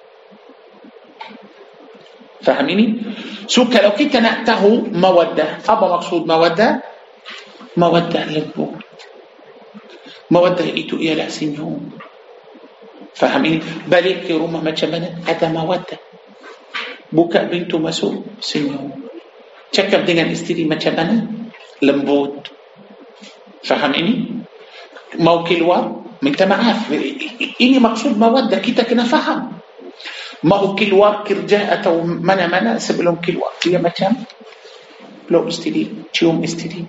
Faham ini? So kalau kita nak tahu mawaddah, apa maksud mawaddah? Mawaddah lembut. Mawaddah itu ialah senyum. Faham ini? Balik ke rumah macam mana? Ada mawaddah. Buka pintu masuk, senyum. Cakap dengan isteri macam mana? Lembut. Faham ini? Mau keluar, minta maaf. Ini maksud mawaddah. Kita kena faham. Mau keluar kerja atau mana-mana, sebelum keluar dia macam peluk isteri, cium isteri.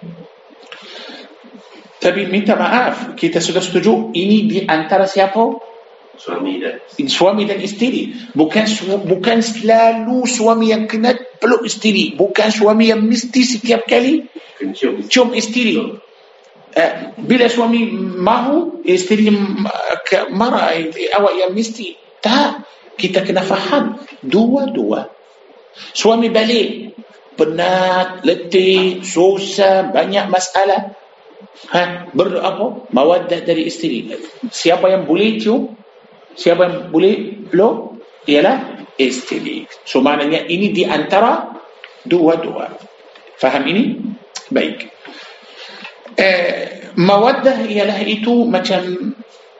Tapi minta maaf, kita sudah setuju ini di antara siapa? Suami dan isteri. Bukan selalu suami yang kena peluk isteri. Bukan suami yang mesti setiap kali cium isteri. Bila suami mahu, isteri marah, awak yang mesti. Tak, kita kena faham dua-dua. Suami balik penat, letih, susah, banyak masalah. Berapa? Mawaddah dari isteri. Siapa yang boleh cium? Siapa yang boleh peluk? Ialah isteri. So maknanya ini di antara dua-dua. Faham ini? Baik. Mawaddah ialah itu macam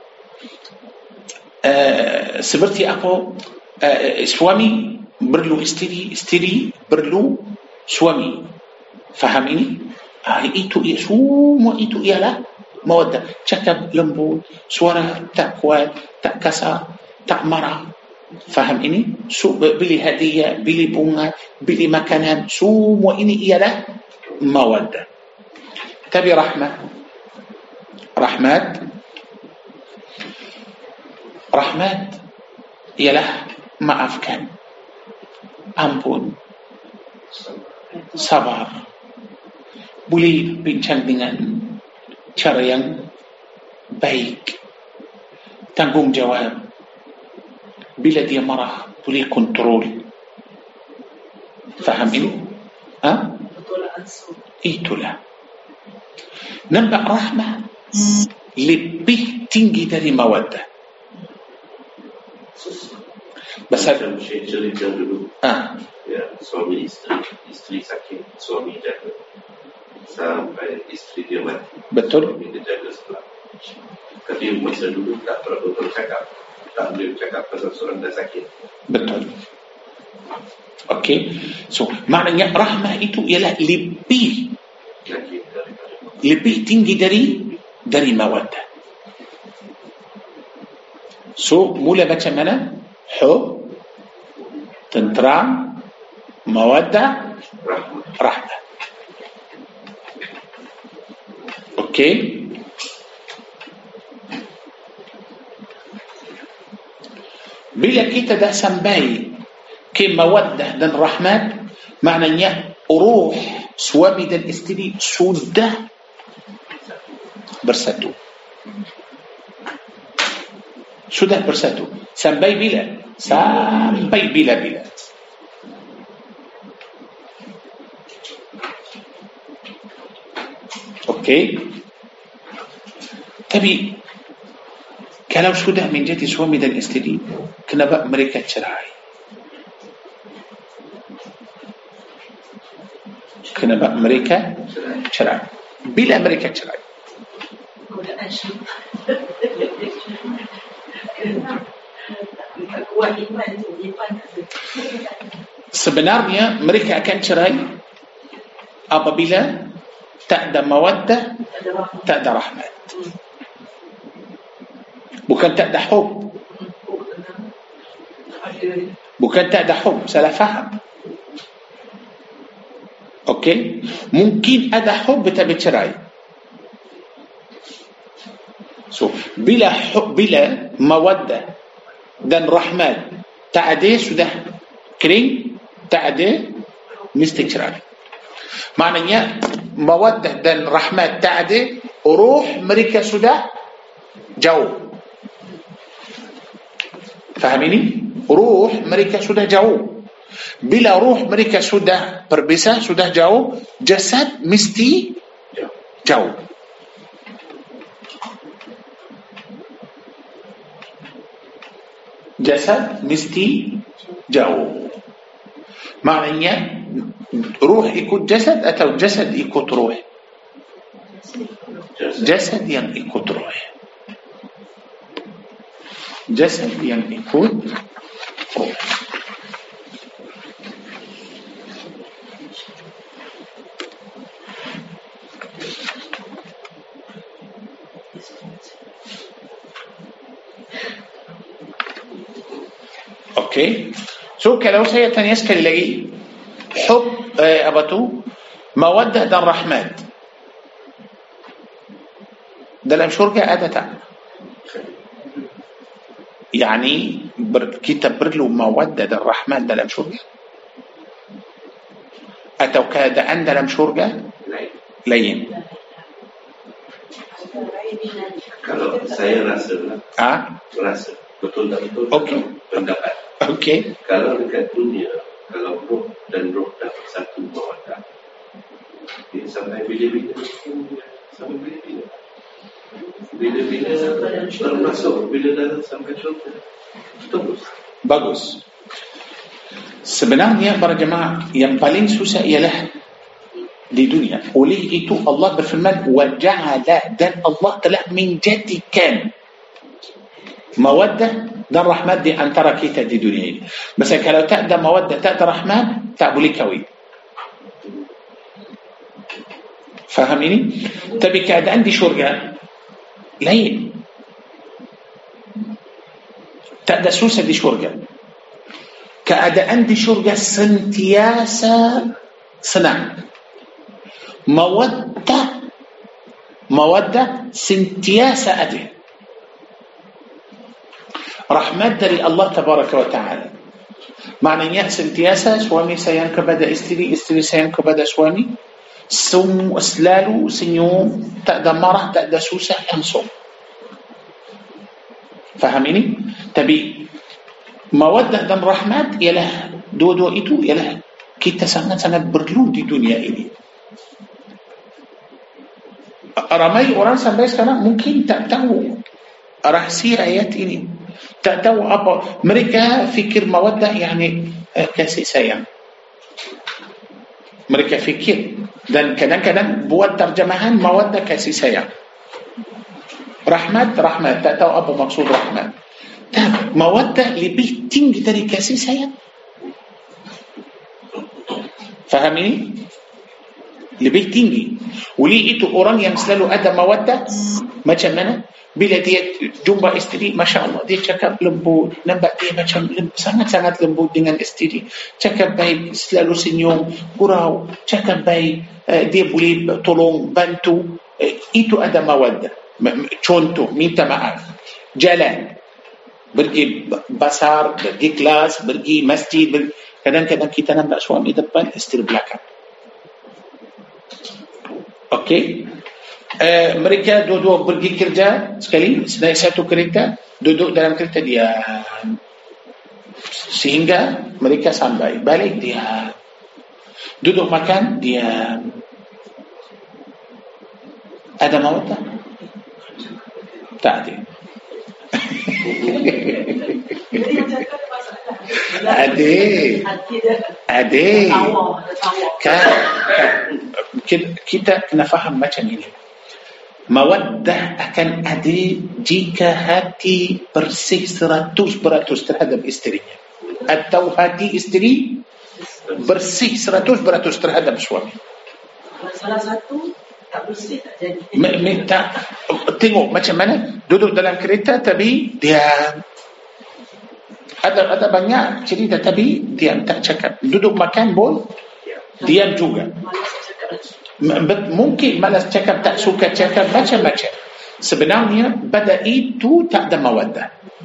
seperti apa? Suami perlu isteri, isteri perlu suami. Faham ini? Itu semua itu ialah mawaddah. Cakap lembut, suara tak kuat, tak kasar, tak marah. Faham ini? Beli hadiah, beli bunga, beli makanan, semua ini ialah mawaddah. Tapi rahmat ialah maafkan, ampun, sabar. Boleh bincang dengan cara yang baik, tanggungjawab. Bila dia marah, boleh kontrol. Faham ini? Itulah. Nampak rahmah lebih tinggi dari mawaddah. Macam cerita dulu. Ya, suami isteri sakit, suami jaga sampai isteri dia mati. Betul. Suami dia jaga setelah. Tapi masa dulu tak berapa bercakap, tak boleh bercakap pasal seorang dah sakit. Betul. Okey. So maknanya rahmah itu ialah lebih tinggi dari mawaddah. So mula macam mana? Hub, tentram, mawaddah, rahmah. Okey. Bila kita dah sampai ke mawaddah dan rahmat, maknanya ruh suami dan isteri sudah bersatu. Sudah bersatu. Sampai bila? Sampai bila-bila. Okey. Tapi kalau sudah menjadi suami dan isteri, kenapa mereka cerai? Kenapa mereka cerai? Bila mereka cerai? Godaan syaitan. Tak kuat iman tu, sebenarnya mereka akan cerai apabila tak ada mawaddah, tak ada rahmat. Bukan tak ada hub. Bukan tak ada hub, salah faham. Okey, mungkin ada hub tapi cerai. So bila mawaddah dan rahmat tak ada, sudah kering, tak ada, mesti cerai. Maknanya mawaddah dan rahmat tak ada, ruh mereka sudah jauh. Faham ini? ruh mereka sudah jauh. Bila ruh mereka sudah berpisah, sudah jauh, jasad mesti jauh. Jasad mesti jauh. Maknanya ruh ikut jasad atau jasad ikut ruh? Jasad yang ikut ruh. Jasad yang ikut ruh. Okey. So kalau saya tanya sekali lagi, hub apa tu? Mawaddah dan rahmat dalam syurga ada tak? Yani kita perlu mawaddah dan rahmat dalam syurga? Atau keadaan dalam syurga lain? Kalau saya rasa betul tak betul? Okey. Pendapat. Okey. Kalau dekat dunia, kalau roh dan roh dapat satu mawaddah, dia sampai bila-bila, sampai bila-bila. Bila-bila termasuk bila dah sampai syurga. Terus. Bagus. Sebenarnya para jemaah, yang paling susah ialah di dunia. Oleh itu Allah berfirman, wa ja'ala, dan Allah telah menjadikan mawaddah dan rahmat di antara kita di dunia ini. Maksudnya kalau tak ada mawaddah, tak ada rahmat, tak boleh kahwin. Faham ini? Tapi keadaan di syurga lain. Tak ada susah di syurga. Keadaan di syurga sentiasa senang. Mawaddah sentiasa ada. Rahmat dari Allah Tabaraka wa Ta'ala. Maknanya sentiasa suami sayang kepada isteri, isteri sayang kepada suami, selalu senyum, tak ada marah, tak ada susah, langsung. Faham ini? Tapi mawaddah dan rahmat ialah dua-dua itu ialah kita sangat-sangat perlu di dunia ini. Ramai orang sampai sekarang mungkin tak tahu rahsia ayat ini, tak tahu apa. Mereka fikir mawaddah yani kasih sayang. Mereka fikir, dan kadang-kadang buat terjemahan mawaddah kasih sayang, rahmat tak tahu apa maksud rahmat. Tak, mawaddah lebih tinggi dari kasih sayang. Faham ini? Lebih tinggi. Oleh itu orang yang selalu ada mawaddah macam mana? Bila dia jumpa isteri, Masya Allah, dia cakap lembut, nampak dia macam sangat-sangat lembut dengan isteri, cakap baik, selalu senyum, gurau, cakap baik, dia boleh tolong, bantu, itu ada mawaddah. Contoh, minta maaf, jalan, pergi pasar, pergi kelas, pergi masjid, kadang-kadang kita nampak suami depan, isteri belakang. Okey. Mereka dua-dua pergi kerja sekali, naik satu kereta, duduk dalam kereta dia, sehingga mereka sampai balik dia, duduk makan dia. Ada mawaddah? Tak ada. Ada. Kita kena faham macam ini. Mawaddah akan ada jika hati bersih 100% terhadap isterinya, atau hati isteri bersih 100% terhadap suami. Salah satu tak bersih, tak jadi. Minta tengok macam mana duduk dalam kereta, tapi dia ada banyak cerita, tapi dia tak cakap. Duduk makan pun diam juga. Mungkin malas cakap, tak suka cakap, macam-macam. Sebenarnya pada itu tak ada mawaddah.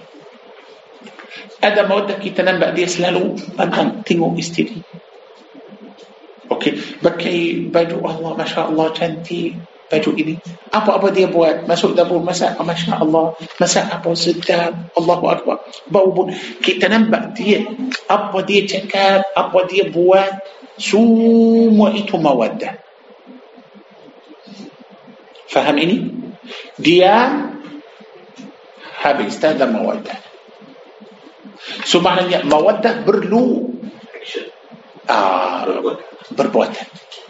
Ada mawaddah, kita nampak dia selalu pandang, tengok isteri. Okey, pakai baju Allah, Masya Allah, cantik, baju ini. Apa-apa dia buat, masuk dapur masak, Masya Allah, masak apa sedap, Allahu Akbar, bau pun. Kita nampak dia, apa dia cakap, apa dia buat, semua itu mawaddah. Faham ini? Dia habis, tak ada mawaddah. So maknanya mawaddah perlu perbuatan.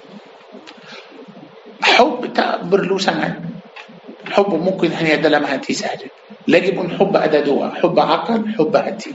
Hub tak perlu sangat. Hub mungkin hanya dalam hati sahaja. Lagi pun hub ada dua, hub akal, hub hati.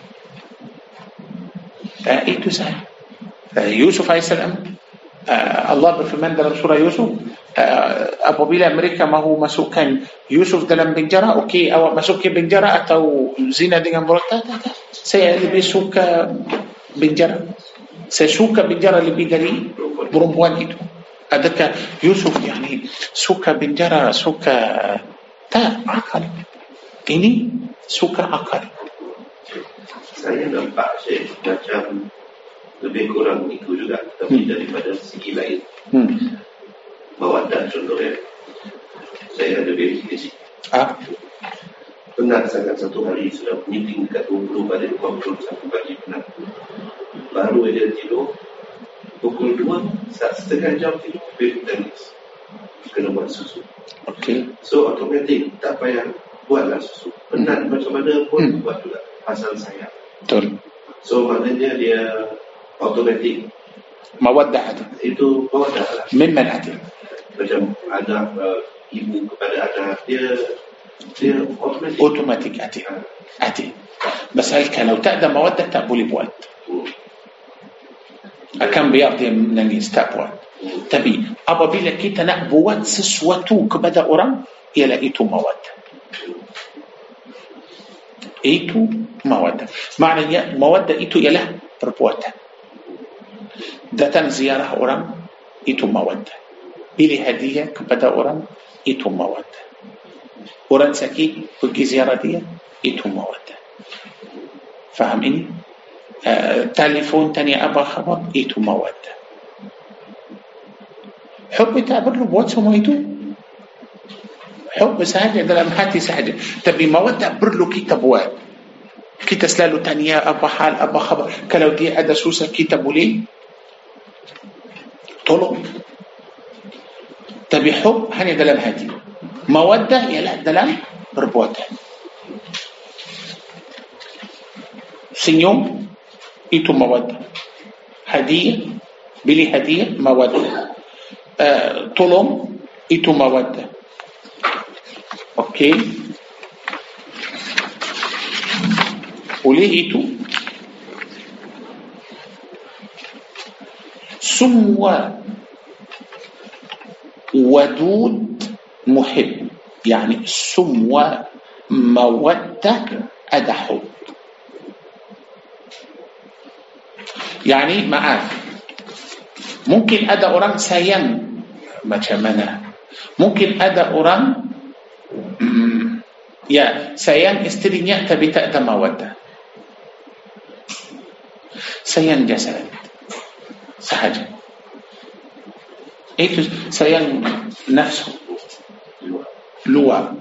Itu sahaja. Yusuf AS, Allah berfirman dalam surah Yusuf, apabila mereka mahu masukkan Yusuf dalam penjara, okey, awak masuk ke penjara atau zina dengan budak? Tak. Saya lebih suka penjara. Saya suka penjara lebih dari perempuan itu. Adakah Yusuf suka penjara, suka tak akal? Ini suka akal. Saya nampak macam lebih kurang itu juga, tapi daripada segi lain. Mawaddah contohnya, saya ada verifikasi. Penat sangat satu hari sudah meeting dekat 20 balik 51 pagi penat. Baru dia tidur pukul 2, setengah jam tidur, baby nangis. Kena buat susu. Okay. So automatik, tak payah buatlah susu. Penat macam mana pun buat juga. Pasal sayang. Betul. So maknanya dia automatik. Mawaddah itu mawaddah lah. Memang ada. Macam anak ibu kepada anak dia automatik ada. Pasal kalau tak ada mawaddah tak boleh buat. Akan biar dia menangis, tak buat. Tapi apabila kita nak buat sesuatu kepada orang, ialah itu mawaddah. Itu mawaddah. Maknanya mawaddah itu ialah perbuatan. Datang ziarah orang, itu mawaddah. Pilih hadiah kepada orang, itu mawaddah. Orang sakit, pergi ziarah dia, itu mawaddah. Faham ini? Telefon tanya apa khabar, itu mawaddah. Hub tak perlu buat semua itu. Hub sahaja dalam hati sahaja. Tapi mawaddah perlu kita buat. Kita selalu tanya apa hal, apa khabar. Kalau dia ada susah, kita boleh tolong. Tapi hub hanya dalam hati. Mawaddah ialah dalam perbuatan. Senyum itu mawaddah. Hadiah, beli hadiah, mawaddah. Tolong itu mawaddah. Okey. Oleh itu semua wadud muhib, yani semua mawaddah ada hub. Yani maaf, mungkin ada orang sayang macam mana, mungkin ada orang sayang istrinya tapi tak ada mawaddah. Sayang jasad sahaja, itu sayang nafsu luar.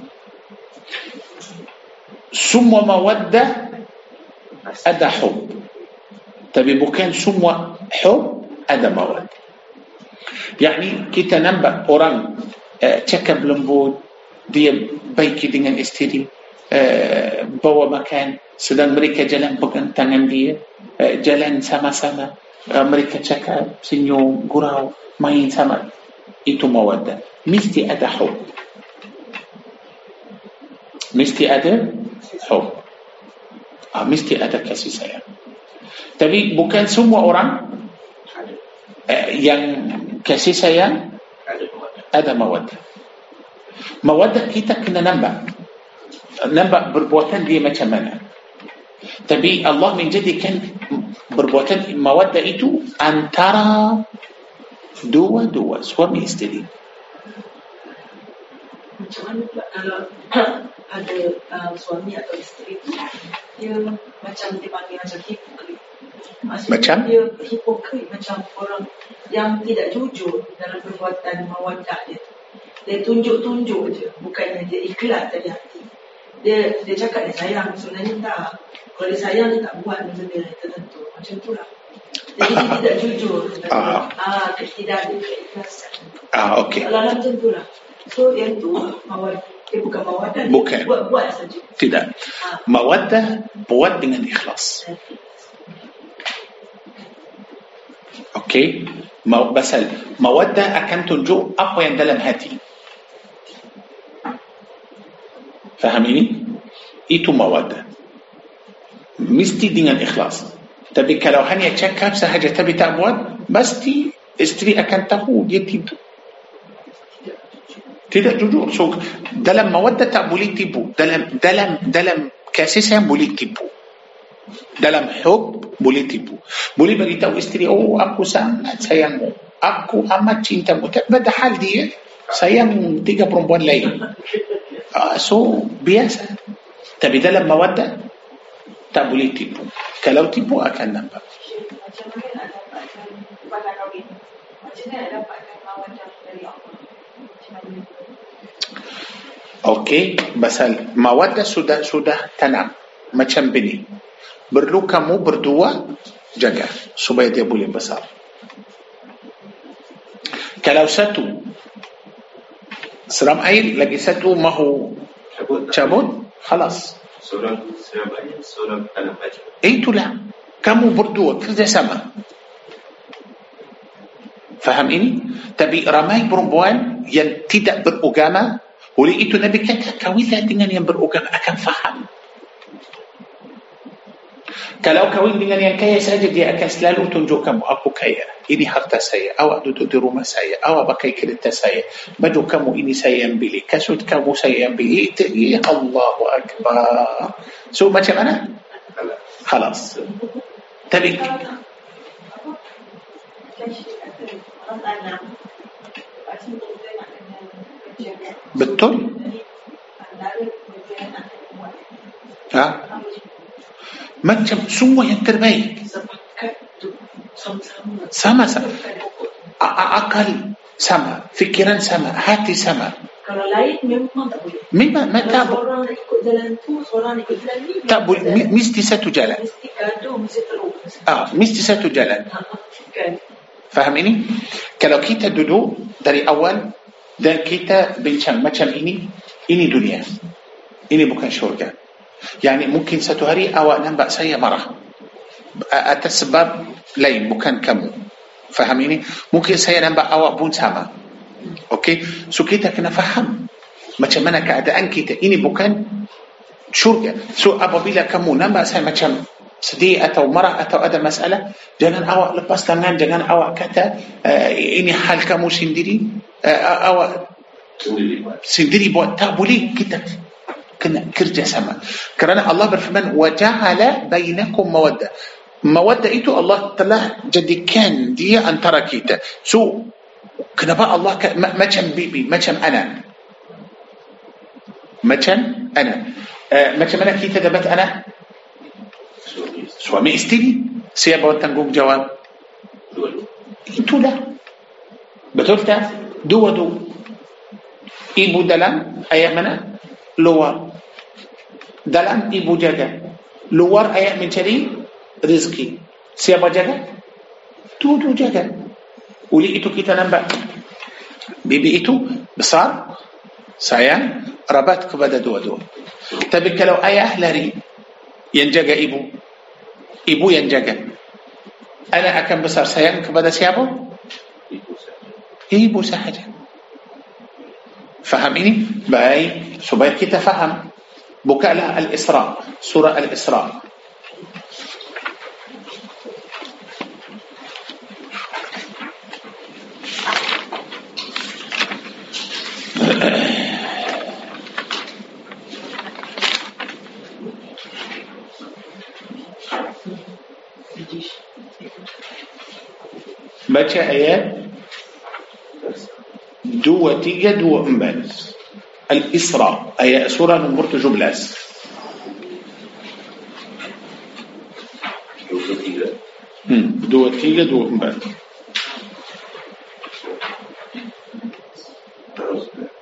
Semua mawaddah ada hub, tapi bukan semua hub ada mawaddah. Yani kita nampak orang cakap lembut, dia baik dengan istri, bawa makan, sedang mereka jalan pegang tangan dia, jalan sama-sama, mereka cakap, senyum, gurau, main sama, itu mawaddah. Mesti ada hub, mesti ada hub, mesti ada kasih sayang. Tapi bukan semua orang yang kasih sayang ada mawaddah. Mawaddah kita kena nampak perbuatan dia macam mana. Tapi Allah menjadikan perbuatan mawaddah itu antara dua suami isteri. Macam mana pula kalau ada suami atau isteri itu dia macam dipanggil macam hipokrit. Maksudnya dia hipokrit, macam orang yang tidak jujur dalam perbuatan mawaddah dia. Dia tunjuk-tunjuk je, bukannya dia ikhlas dari hati. Dia cakap dia sayang, sebenarnya tak. Kalau dia sayang, dia tak buat benda tertentu. Macam tu lah. Jadi dia tidak jujur. Tidak ada keikhlasan. Okey. Kalau macam tu lah. So yang tu dia bukan mawaddah, dia buat saja. Tidak. Mawaddah buat dengan ikhlas. Okey. Pasal mawaddah akan tunjuk apa yang dalam hati. Faham ini? Itu mawaddah. Mesti dengan ikhlas. Tapi kalau hanya cakap sahaja tapi tak buat, pasti isteri akan tahu dia tidak jujur. So dalam mawaddah tak boleh tipu. Dalam kasih sayang boleh tipu. Dalam hub boleh tipu. Boleh beritahu isteri, aku sangat sayangmu, aku amat cintamu, padahal dia sayang 3 perempuan lain. So biasa. Tapi dalam mawaddah tak boleh tipu. Kalau tipu akan nampak. Macam mana nak dapatkan pada kahwin? Macam mana nak dapatkan mawaddah dari Allah? Macam mana? Okey, pasal mawaddah sudah tanam macam benih. Perlu kamu berdua jaga supaya dia boleh besar. Kalau satu seram air, lagi satu mahu cabut, khalas. Seorang seram air, seorang tanam baju. Itulah, kamu berdua kerjasama. Faham ini? Tapi ramai perempuan yang tidak beragama. Oleh itu Nabi kata, kawinlah dengan yang beragama, akan faham. Kalau kahwin dengan yang kaya saja, dia akan selalu tunjuk kamu, aku kaya, ini harta saya, awak duduk di rumah saya, awak pakai kereta saya, baju kamu ini saya yang beli, kasut kamu saya yang beli. Ya Allahu Akbar. So macam mana? Khalas. Tapi betul. Macam semua yang terbaik. Sama-sama. Akal sama, fikiran sama, hati sama. Kalau lain memang tak boleh. Memang tak boleh. Seorang nak ikut jalan tu, seorang nak ikut jalan ni. Tak boleh, mesti satu jalan. Mesti gaduh, mesti terus. Mesti satu jalan. Kan. Faham ini? Kalau kita duduk dari awal dan kita bincang macam ini dunia. Ini bukan syurga. Yani mungkin satu hari awak nampak saya marah atas sebab lain, bukan kamu. Faham ini? Mungkin saya nampak awak pun sama. Okey? So kita kena faham macam mana keadaan kita. Ini bukan syurga. So apabila kamu nampak saya macam sedih atau marah atau ada masalah, jangan awak lepas tangan, jangan awak kata ini hal kamu sendiri, awak sendiri buat. Tak boleh, kita kena kerjasama. Kerana Allah berfirman, waja'ala bainakum mawaddah. Mawaddah itu Allah telah jadikan dia antara kita. So kenapa Allah macam bibi, macam anak, macam mana kita dapat anak? Suami isteri. Siapa bertanggung jawab? Itulah. Betul tak? Dua-dua. Ibu dalam, ayah mana? Luar. Dalam ibu jaga, luar ayah mencari rezeki. Siapa jaga? Dua-dua jaga. Oleh itu kita nampak bibi itu besar, sayang, rabat kepada dua-dua. Tapi kalau ayah lari, yang jaga ibu, ibu yang jaga, anak akan besar sayang kepada siapa? Ibu sahaja. Faham ini? Baik, supaya kita faham. Bukalah Al-Isra, surah Al-Isra. Baca ayat 2, 3, 2, 4. Al-Isra, ayat surah nomor 17. 2, 3, 2, 4.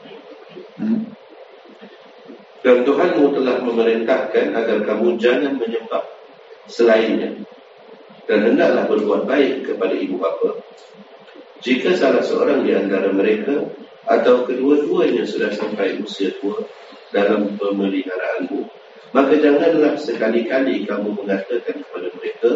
Dan Tuhanmu telah memerintahkan agar kamu jangan menyembah selainnya, dan hendaklah berbuat baik kepada ibu bapa. Jika salah seorang di antara mereka atau kedua-duanya sudah sampai usia tua dalam pemeliharaanmu, maka janganlah sekali-kali kamu mengatakan kepada mereka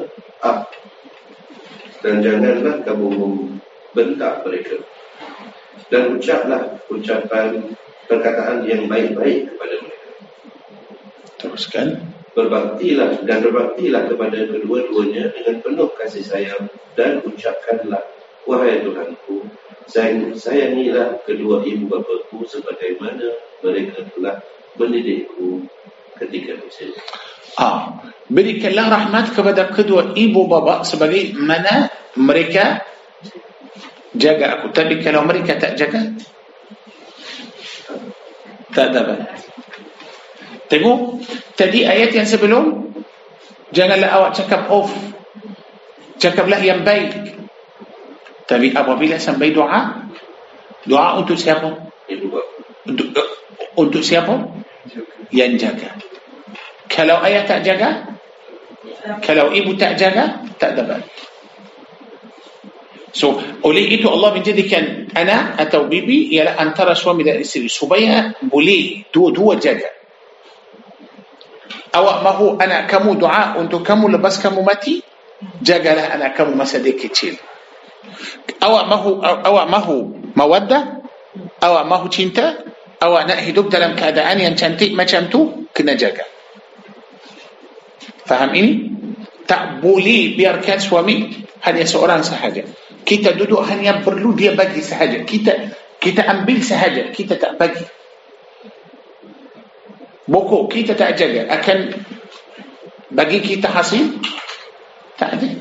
dan janganlah kamu membentak mereka, dan ucaplah perkataan yang baik-baik kepada mereka. Teruskan. Berbaktilah kepada kedua-duanya dengan penuh kasih sayang, dan ucapkanlah, wahai Tuhanku, sayangilah kedua ibu bapaku sebagaimana mereka telah mendidikku ketika kecil. Berikanlah rahmat kepada kedua ibu bapa sebagaimana mereka jaga aku. Tapi kalau mereka tak jaga, tak dapat. Tengok tadi ayat yang sebelum, janganlah awak cakap off, cakaplah yang baik. Tapi apabila sampai doa untuk siapa? Untuk siapa? Yang jaga. Kalau ayah tak jaga, kalau ibu tak jaga, tak dapat. So, oleh itu Allah menjadikan anak atau bibi ialah antara suami dan isteri supaya boleh dua-dua jaga. Awak mahu anak kamu doa untuk kamu lepas kamu mati, jagalah anak kamu masa dia kecil. Awak mahu mawaddah, awak mahu cinta, awak nak hidup dalam keadaan yang cantik macam tu, kena jaga. Faham ini? Tak boleh biarkan suami hanya seorang sahaja. Kita duduk hanya perlu dia bagi sahaja. Kita ambil sahaja, kita tak bagi. Pokok kita tak jaga, akan bagi kita hasil? Tak ada.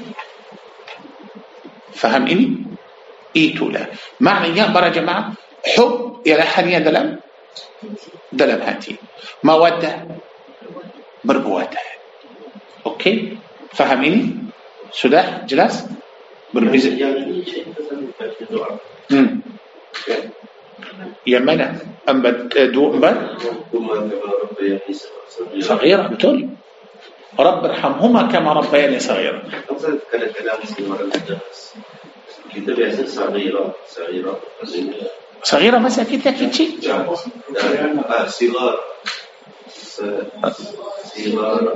Faham ini? Itulah maknanya para jemaah, hub ialah hanya dalam hati, mawaddah berbuatan. Okey, faham ini? Sudah jelas? Berbeza. Yang ini saya baca doa. Yang mana? صغيرة betul. رب ارحمهما كما ربياني صغيرا. Kadang-kadang kita biasa صغيرة masa kita kecil. Sigar.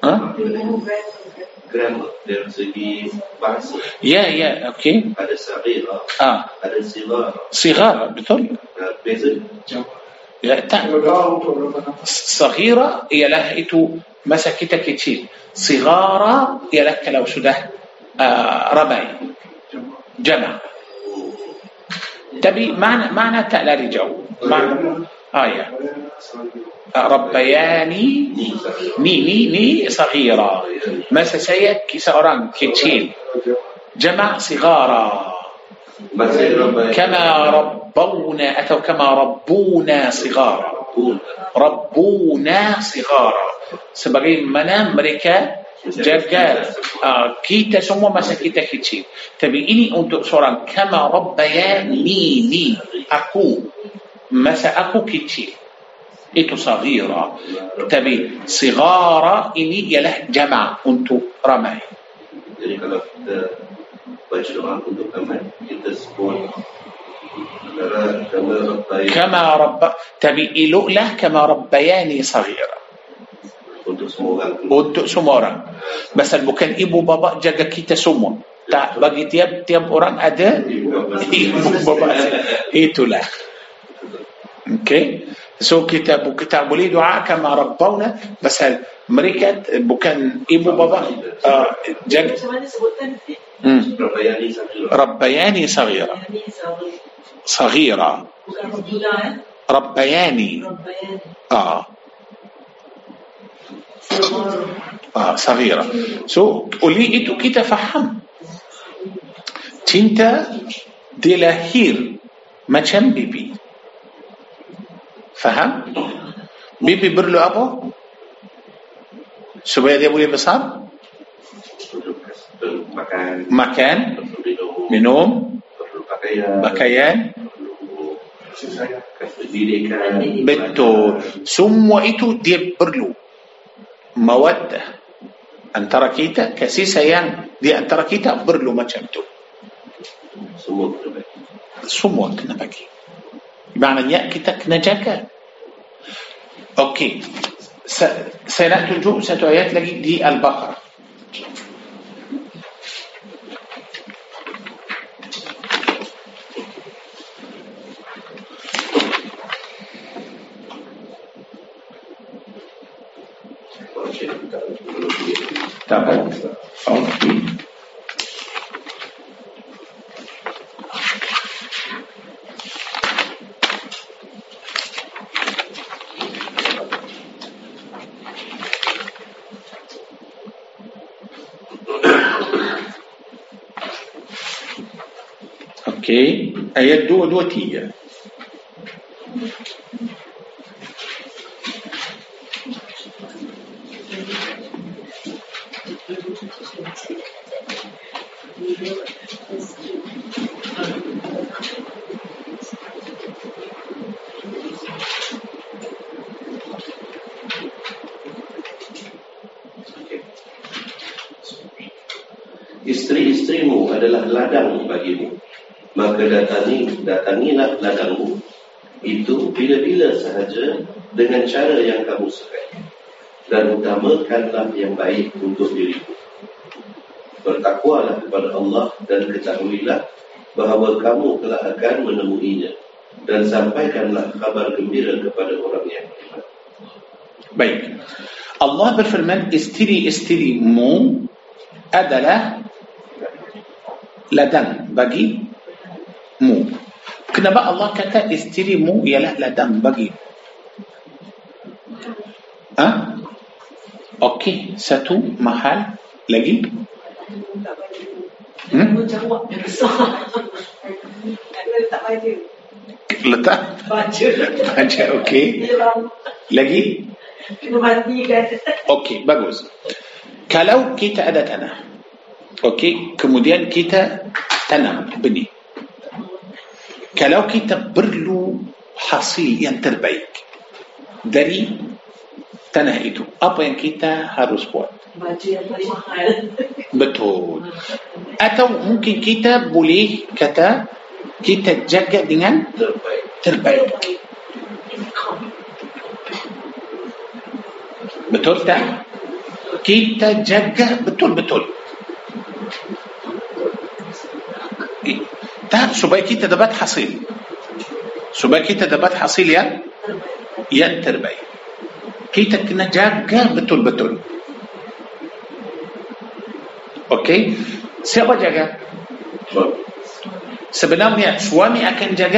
Grammar dari segi bahasa. Ya, okey. Ada saghira, ada sigar, betul. Beza. Ya, tak. Saghira ialah itu masa kita kecil. Sigara ialah kalau sudah ramai, jama'. Tapi mana tak lari jauh. Ya. Rabbayani ni saghira. Masa saya seorang kecil, jama' sigara. كما ربونا atau كما ربونا صغارا. ربونا صغارا sebagaimana mereka jaga kita semua masa kita kecil. Tapi ini untuk seorang كما ربياني aku masa aku kecil, itu saghira. Tapi sigara ini ialah jama' untuk ramai. Jadi kalau kita baca doa untuk ramai, kita sebut kama rabba, tapi iluklah kama rabbayani saghira untuk semua orang. Untuk semua orang. Pasal bukan ibu bapa jaga kita semua. Tak, bagi tiap orang ada ibu bapa. Itulah. Okay. So kita boleh doa kama rabbawna, pasal mereka bukan ibu bapa jaga. Macam mana sebutkan? Rabbayani saghira. Saghira. Bukan Rabbuna, Rabbayani. Saghira. So oleh itu kita faham cinta dilahir macam bibi. Faham? Bibi perlu apa? Supaya dia boleh besar? Makan, minum, pakaian, kasih sayang, pendidikan. betul, semua itu dia perlu mawaddah antara kita, kasih sayang di antara kita perlu macam tu. Semua kena bagi. Semua kena bagi. Maknanya kita kena jaga. Okey, saya nak tunjuk satu ayat lagi di Al-Baqarah. Okey. Okey, ayat 223. Isteri-isterimu adalah ladang bagimu, maka datangilah ladangmu itu bila-bila sahaja dengan cara yang kamu sukai, dan utamakanlah yang baik untuk dirimu. Bertakwalah kepada Allah dan ketahuilah bahawa kamu telah akan menemuinya, dan sampaikanlah kabar gembira kepada orang yang beriman. Baik, Allah berfirman, isteri-isterimu adalah ladang bagimu. Kenapa Allah kata isterimu ialah ladang bagimu? Okey, satu mahal lagi. Jawab yang besar. Letak baju. Letak baca, okey. Lagi? Kena matikan. Okey, bagus. Kalau kita ada tanah, okey, kemudian kita tanam benih. Kalau kita perlu hasil yang terbaik dari tanah itu, apa yang kita harus buat? Baju yang paling mahal. Betul. Atau mungkin kita boleh kata kita jaga dengan terbaik. Betul tak? Kita jaga betul-betul. Tak, supaya kita dapat hasil. Supaya kita dapat hasil yang terbaik. Kita kena jaga betul-betul. Okey, siapa jaga? Sebenarnya suami akan jaga.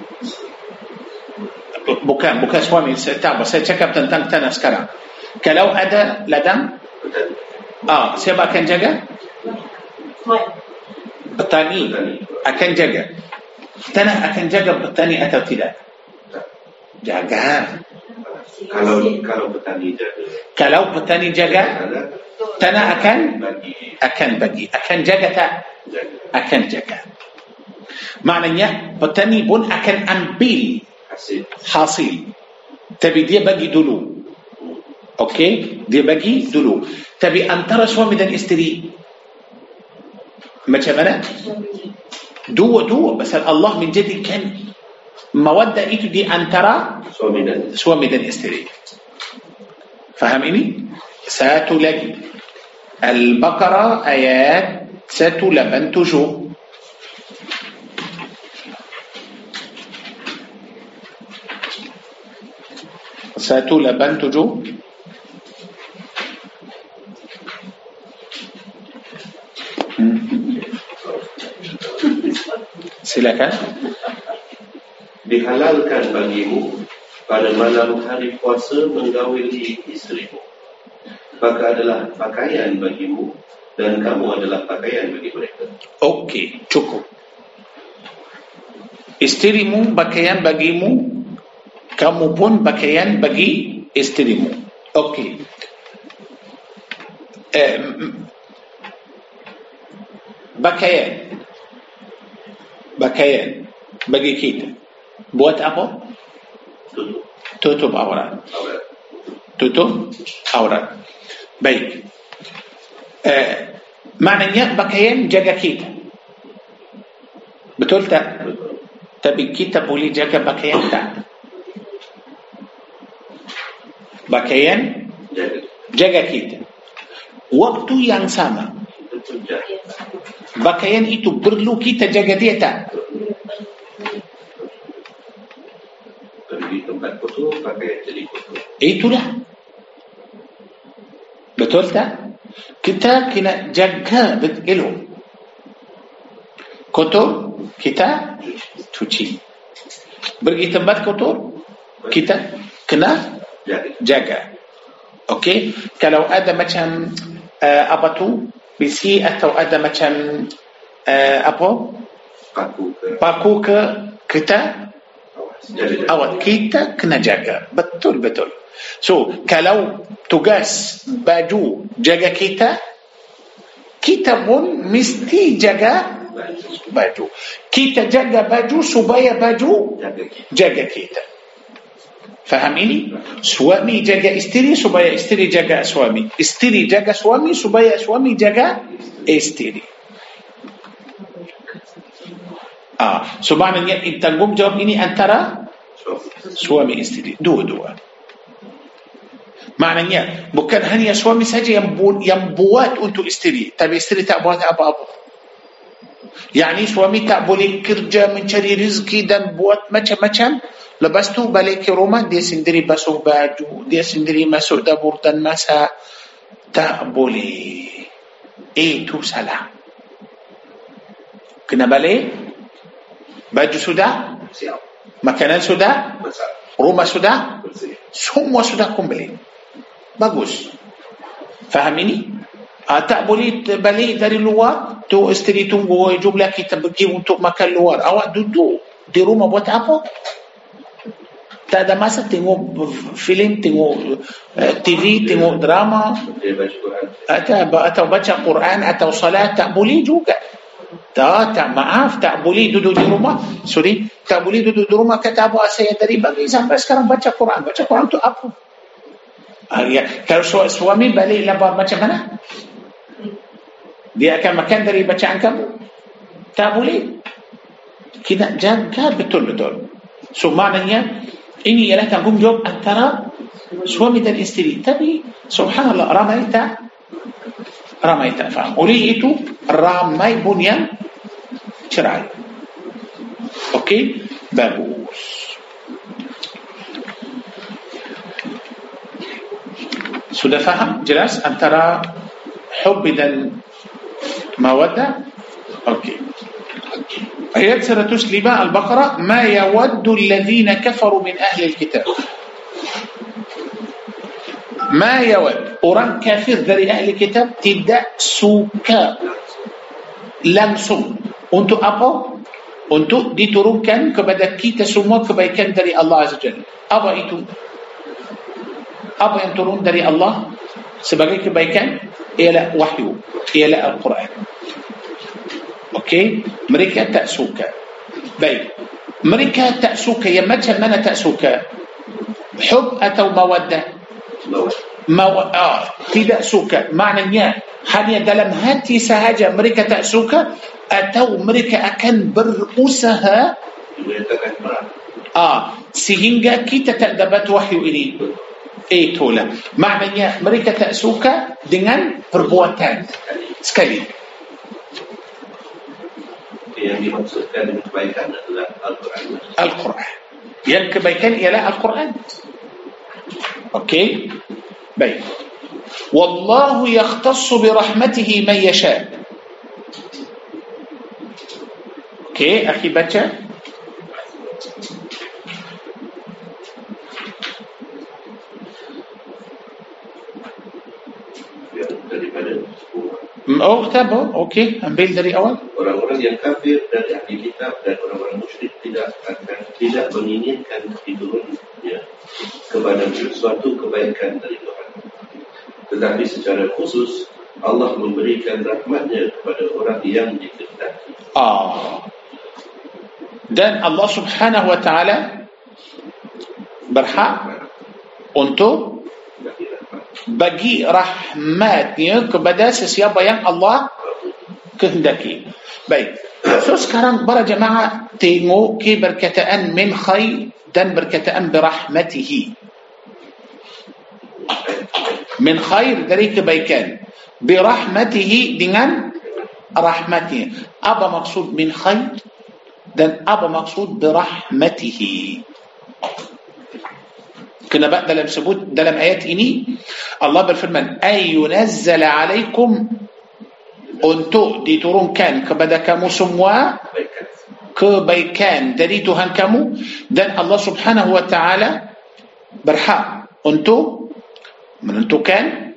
Bukan suami. Saya cakap tentang tanah sekarang. Kalau ada ladang, siapa akan jaga? Petani akan jaga. Tanah akan jaga petani atau tidak? Jaga. Kalau petani jaga. Kalau petani jaga, tanah akan bagi. Akan jaga tak? Akan jaga. Maknanya petani pun akan ambil hasil. Tapi dia bagi dulu. Okey, dia bagi dulu. Tapi antara suami dan isteri macam mana? Dua-dua. Pasal Allah menjadikan mawaddah itu di antara suami dan isteri. Faham ini? Satu lagi, Al-Baqarah ayat 187. Silakan. Dihalalkan bagimu pada malam hari puasa menggawili isterimu, maka adalah pakaian bagimu dan kamu adalah pakaian bagi mereka. Okey, cukup. Isterimu pakaian bagimu, kamu pun pakaian bagi isterimu. Okey. Pakaian bagi kita. Buat apa? Tutup aurat. Tutup aurat. Baik. Maknanya pakaian jaga kita. Betul tak? Tapi kita boleh jaga pakaian tak? Pakaian jaga kita. Waktu yang sama, pakaian itu perlu kita jaga dia tak? Pergi tempat kotor, pakaian jadi kotor. Itulah. Betul tak? Kita kena jaga elok. Kotor, kita cuci. Pergi tempat kotor, kita kena jaga. Okey? Kalau ada macam apa tu? Besi atau ada macam apa? Paku ke kita awak kita kena jaga. Betul. So, kalau tugas baju jaga kita pun mesti jaga baju. Kita jaga baju supaya baju jaga kita. Faham ini? Suami jaga isteri supaya isteri jaga suami. Isteri jaga suami supaya suami jaga isteri. Subhanallah, tanggungjawab ini antara suami isteri. Dua-dua. Maknanya bukan hanya suami saja yang buat untuk isteri, tapi isteri tak buat apa-apa. Yani suami tak boleh kerja mencari rezeki dan buat macam-macam. Lepas tu balik ke rumah, dia sendiri basuh baju, dia sendiri masuk dapur dan masak. Tak boleh. Itu salah. Kena balik. Baju sudah, makanan sudah, rumah sudah, semua sudah kembali. Bagus. Faham ini? Tak boleh balik dari luar. Tu isteri tunggu, jumlah kita pergi untuk makan luar. Awak duduk di rumah buat apa? Tak ada masa tengok filem, tengok TV, tengok drama, atau baca Quran atau salat. Tak boleh juga. Maaf, tak boleh duduk di rumah. Tak boleh duduk di rumah. Kata apa, saya dari pagi sampai sekarang baca Quran. Baca Quran tu apa? Kalau suami balik lapar macam mana? Dia akan makan dari bacaan kamu? Tak boleh. Kita jaga betul-betul. So maknanya ini ialah tanggungjawab antara suami dan isteri. Tapi subhanallah, ramai tak faham. Oleh itu ramai pun yang cerai. Okey, bagus. Sudah faham jelas antara hubbi dan mawaddah? Okey. Ayat 105 Al-Baqarah, ma yawaddu alladhina kafaru min ahli al-kitab. Ma yawad, orang kafir dari ahli kitab tidak suka langsung. Untuk apa? Untuk diturunkan kepada kita semua kebaikan dari Allah Azza Jalla. Apa itu? Apa yang turun dari Allah sebagai kebaikan? Ialah wahyu, ialah Al-Quran. Okey, mereka tak suka. Baik, mereka tak suka. Yang macam mana tak suka? Hub atau mawaddah? Tidak suka. Maknanya hanya dalam hati sahaja mereka tak suka, atau mereka akan berusaha sehingga kita tak dapat wahyu ini. Itulah maknanya mereka tak suka dengan perbuatan sekali. Yang dimaksudkan dengan kebaikan adalah Al-Quran. Al-Quran. Yang kebaikan ialah Al-Quran. Okey. Baik. Wallahu yakhtassu bi rahmatihi man yasha. Okey, akhi baca. Tahu. Okey, ambil dari awal. Orang-orang yang kafir dari ahli kitab dan orang-orang musyrik tidak menginginkan diturunnya kepada sesuatu kebaikan dari Tuhan. Tetapi secara khusus Allah memberikan rahmatnya kepada orang yang dikehendaki. Dan Allah Subhanahu wa Ta'ala berhak untuk bagi rahmatnya kepada sesiapa yang Allah kehendaki. Baik. So sekarang para jemaah tengok ke berkataan min khair dan berkataan birahmatihi. Min khair dari kebaikan, birahmatihi dengan rahmatnya. Apa maksud min khair dan apa maksud birahmatihi? Kenapa dalam ayat ini Allah berfirman ayyunazzala alaikum, untuk diturunkan kepada kamu semua kebaikan dari Tuhan kamu, dan Allah Subhanahu wa Ta'ala berhak untuk menentukan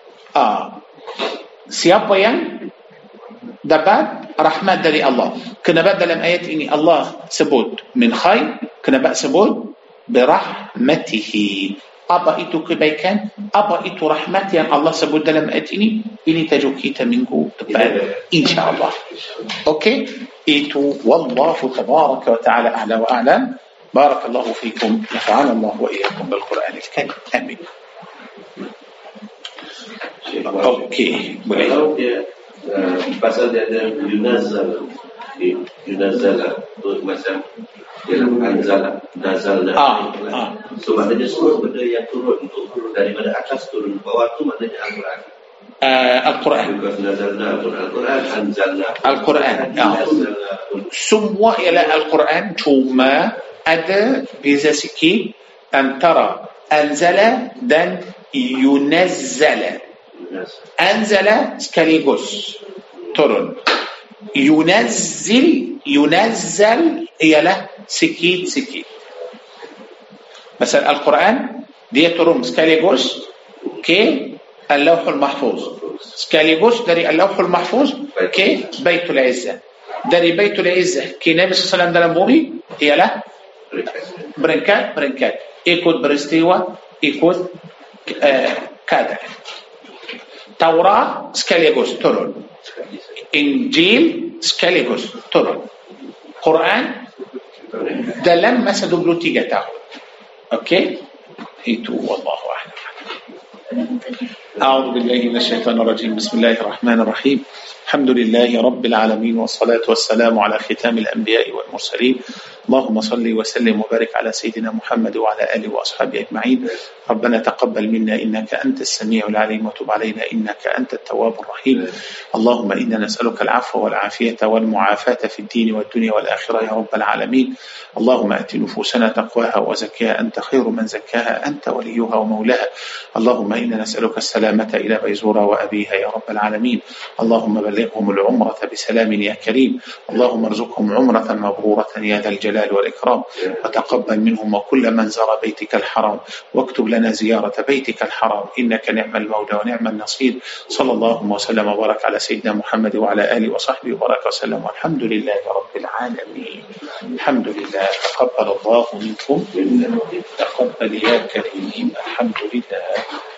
siapa yang dapat rahmat dari Allah. Kenapa dalam ayat ini Allah sebut min khair, kenapa sebut birahmatihi? Apa itu kebaikan, apa itu rahmat yang Allah sebut dalam ayat ini? Ini tajuk kita minggu depan insyaAllah. Okey, itu wallahu tabaraka wa ta'ala a'la wa a'lam. Barakallahu fikum, nafa'ana Allah wa iyyakum bil Qur'an al-Karim. Amin. Okey, boleh. Kalau dia pasal dia ada yunazzal tu macam dalam anzala nazalna. So maknanya semua benda yang turun daripada atas turun ke bawah tu maknanya Al-Quran. Al-Quran. Nazalna Al-Quran, anzalna Al-Quran. Semua ialah Al-Quran, cuma ada beza sikit antara anzala dan yunazzala. Anzala sekaligus turun. Yunazzal ialah sikit-sikit. Masal Al-Quran dia turun sekaligus ke Al-Lawhul Mahfuz, sekaligus dari Al-Lawhul Mahfuz ke Baitul Izzah, dari Baitul Izzah ke Nabi SAW dalam bumi ialah beringkat, ikut beristiwa, ikut keadaan. Taurat sekaligus turun, Injil sekaligus turun, Quran dalam masa 23 tahun. Okey, itu wallahu a'lam. أعوذ بالله من الشيطان الرجيم. بسم الله الرحمن الرحيم. الحمد لله رب العالمين والصلاة والسلام على ختام الأنبياء والمرسلين. اللهم صل وسلم وبارك على سيدنا محمد وعلى آله وأصحابه أجمعين. ربنا تقبل منا إنك أنت السميع العليم وتب علينا إنك أنت التواب الرحيم. اللهم إنا نسألك العفو والعافية والمعافاة في الدين والدنيا والآخرة يا رب العالمين. اللهم آت نفوسنا تقواها وزكها أنت خير من زكاها أنت وليها ومولاها. اللهم إنا نسألك السلامة إلى بيزورة وأبيها يا رب العالمين. اللهم بلغهم العمرة بسلام يا كريم. اللهم ارزقهم عمرة مبرورة يا ذا الجلال والإكرام، وتقبل منهم وكل من زار بيتك الحرام، واكتب لنا زيارة بيتك الحرام إنك نعم المولى ونعم النصير. صلى الله وسلم وبارك على سيدنا محمد وعلى آله وصحبه وبارك وسلم، والحمد لله رب العالمين. الحمد لله. تقبل الله منكم، تقبل يا كريم. الحمد لله.